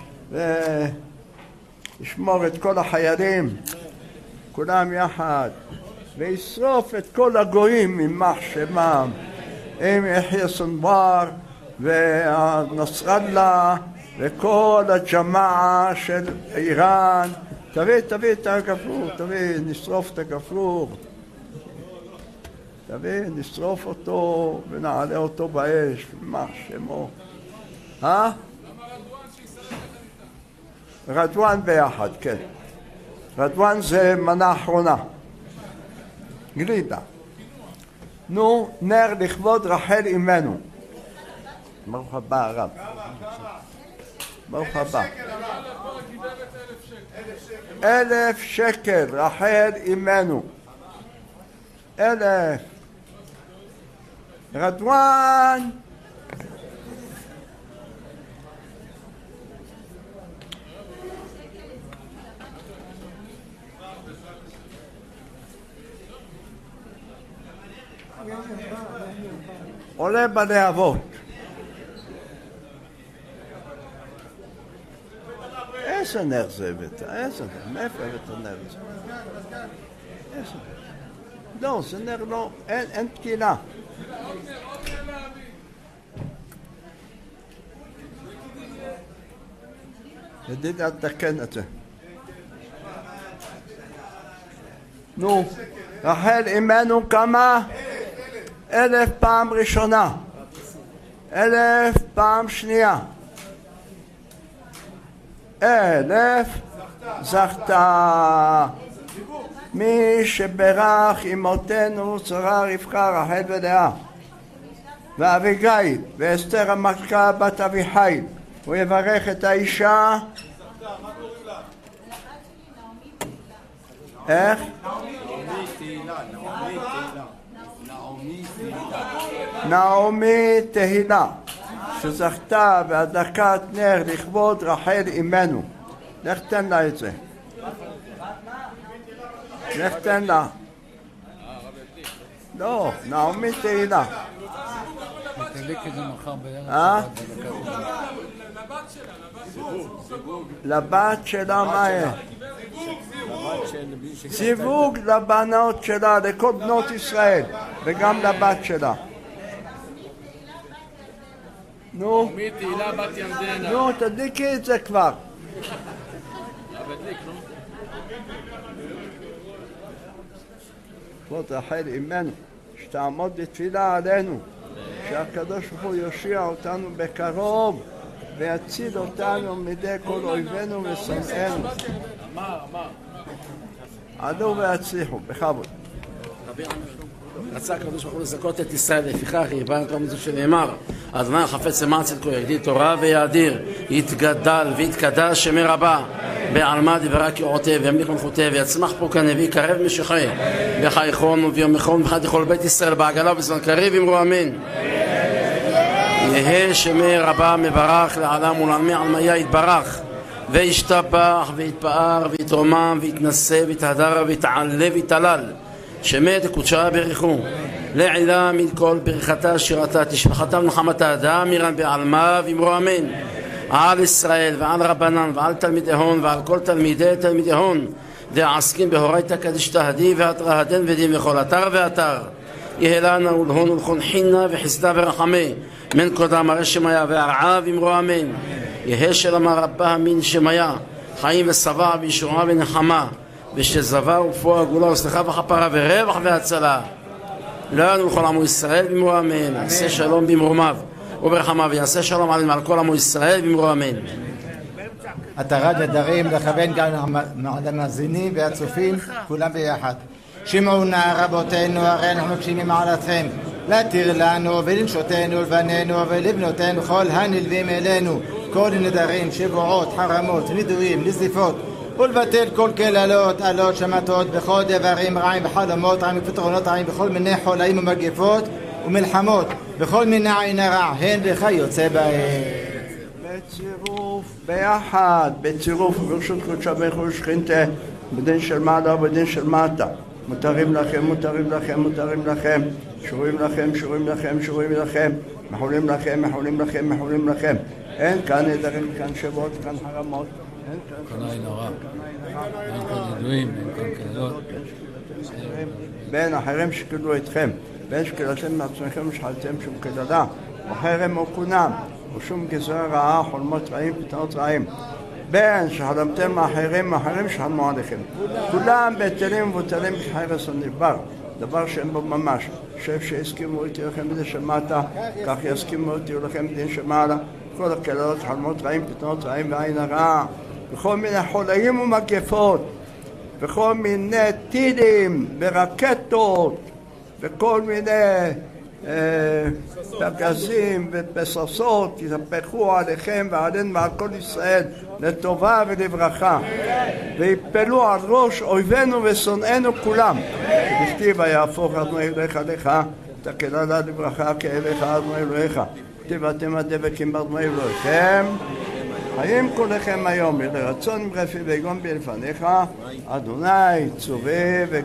S1: וישמור את כל החיילים, כולם יחד, וישרוף את כל הגויים ממח שמם, עם יחיא סנוואר ונסראללה וכל הג'מאעה של איראן. תביא את הגפרור, תביא, נשרוף את הגפרור. תביא, נשרוף אותו ונעלה אותו באש, מה שמו. רדואן ביחד, כן. רדואן זה מנה אחרונה. גלידה. נו, נר לכבוד רחל אמנו. ברוך הבא הרב. ברוך הבא. 1,000 שקל, רחל אימנו. 1,000. רדואן. עולה בלהבות. איזה נר זה הבאת? איזה נר? מאיפה הבאת נר זה? איזה נר? לא, זה נר לא, אין תקינה. ידיד, אל תקן את זה. נו, רחל אימנו כמה? 1,000 פעם ראשונה. 1,000 פעם שנייה. 1,000 זכתה. מי שברך אמותינו שרה רבקה רחל ולאה ואביגיל ואסתר המלכה בת אביחיל, הוא יברך את האישה. איך? נעמי תהילה, שזכתה בהדלקת נר לכבוד רחל אימנו. לך תן לה את זה. לך תן לה. לא, נעמי תהילה. לבת שלה מה יהיה? זיווג לבנות שלה, לכל בנות ישראל, וגם לבת שלה. נו, נו, תדליקי את זה כבר. כבוד רחל אימנו, שתעמוד בתפילה עלינו, שהקדוש ברוך הוא יושיע אותנו בקרוב ויציל אותנו מידי כל אויבינו ושונאינו. עלו והצליחו, בכבוד.
S3: רצה הקדוש ברוך הוא לזכות את ישראל, לפיכך יברך כל מזה שנאמר, אדוני החפץ למען צדקו יגדיל תורה ויאדיר, יתגדל ויתקדש שמי רבה, בעלמא דברה קראותיו וימליך מלכותיו, ויצמח פה כנביא קרב משכי, בחייכון וביומכון ובחד לכל בית ישראל בעגלה ובזמן קריב אמרו אמן. יהא שמי רבה מברך לעלם ולעלמי עלמיה יתברך וישתבח ויתפאר ויתרומם ויתנשא ויתהדר ויתעלה ויתעלל, שמי תקודשה בריחו לעילה מכל ברכתה שירתה תשבחתה ונחמתה דאמירן בעלמה ואמרו אמן. על ישראל ועל רבנן ועל תלמידי הון ועל כל תלמידי תלמידי הון דעסקים בהורייתא קדישתא הדי ואתרא הדין ודין וכל אתר ואתר, יהא לנו ולהון ולכל חינה וחסדה ורחמי מן קודם הרי שמיה והרעה ואמרו אמן. יהא שלמה רבה מן שמיה חיים ושבע וישועה ונחמה ושזבה ופוע גאולה וסליחה וכפרה ורווח והצלה לנו ולכל עמו ישראל ואמרו אמן. עשה שלום במרומיו וברחמיו ויעשה שלום עלינו על כל עמו ישראל ואמרו אמן.
S4: התרת נדרים לכוון גם למאזינים והצופים כולם ביחד. שמעו נא רבותינו, הרי אנחנו מגשימים מעלתכם להתיר לנו ולנשותנו ולבנינו ולבנותינו כל הנלווים אלינו, כל נדרים, שבועות, חרמות, נידויים, נזיפות, ולבטל כל קללות, עלות, שמטות, בכל דברים רעים וחלומות רעים ופתרונות רעים, בכל מיני חולאים ומגפות ומלחמות, בכל מיני עין הרע, הן לך יוצא בהם.
S1: בצירוף, ביחד, בצירוף, ברשות קודשה בריך ושכינתה, בדין של מעלה ובדין של מטה. מותרים לכם, מותרים לכם, מותרים לכם, שורים לכם, שורים לכם, שורים לכם, מחולים לכם, מחולים לכם, מחולים לכם. אין כאן נדרים, כאן שבועות, כאן חרמות.
S5: כאן עין הרע, אין כאן ידועים, אין כאן קללות.
S1: בין אחרים שקלו אתכם, בין שקלתם מעצמכם ושחלתם שום קללה, וחרם או כונם, ושום גזרה רעה, חולמות רעים, פתרונות רעים. בין שחלמתם מאחרים, מאחרים שחלמו עליכם. כולם בטלים ובוטלים כחרס הנדבר, דבר שאין בו ממש. חושב שהסכימו איתי לכם בדין שמטה, כך יסכימו איתי לכם בדין שמעלה. כל הקללות, חלמות רעים, פתרונות רעים ועין הרע, וכל מיני חולאים ומגפות, וכל מיני טילים ורקטות, וכל מיני פגזים ופססות יתהפכו עליכם ועלינו ועל כל ישראל לטובה ולברכה, ויפלו על ראש אויבינו ושונאינו כולם. וכתיב ויהפוך אדוני אלוהיך לך תקל עליו לברכה כאלוהיך אדוני אלוהיך. כתיב אתם הדבקים באדוני אלוהיכם חיים כולכם היום לרצון ברפי ויגון בלפניך אדוני צווה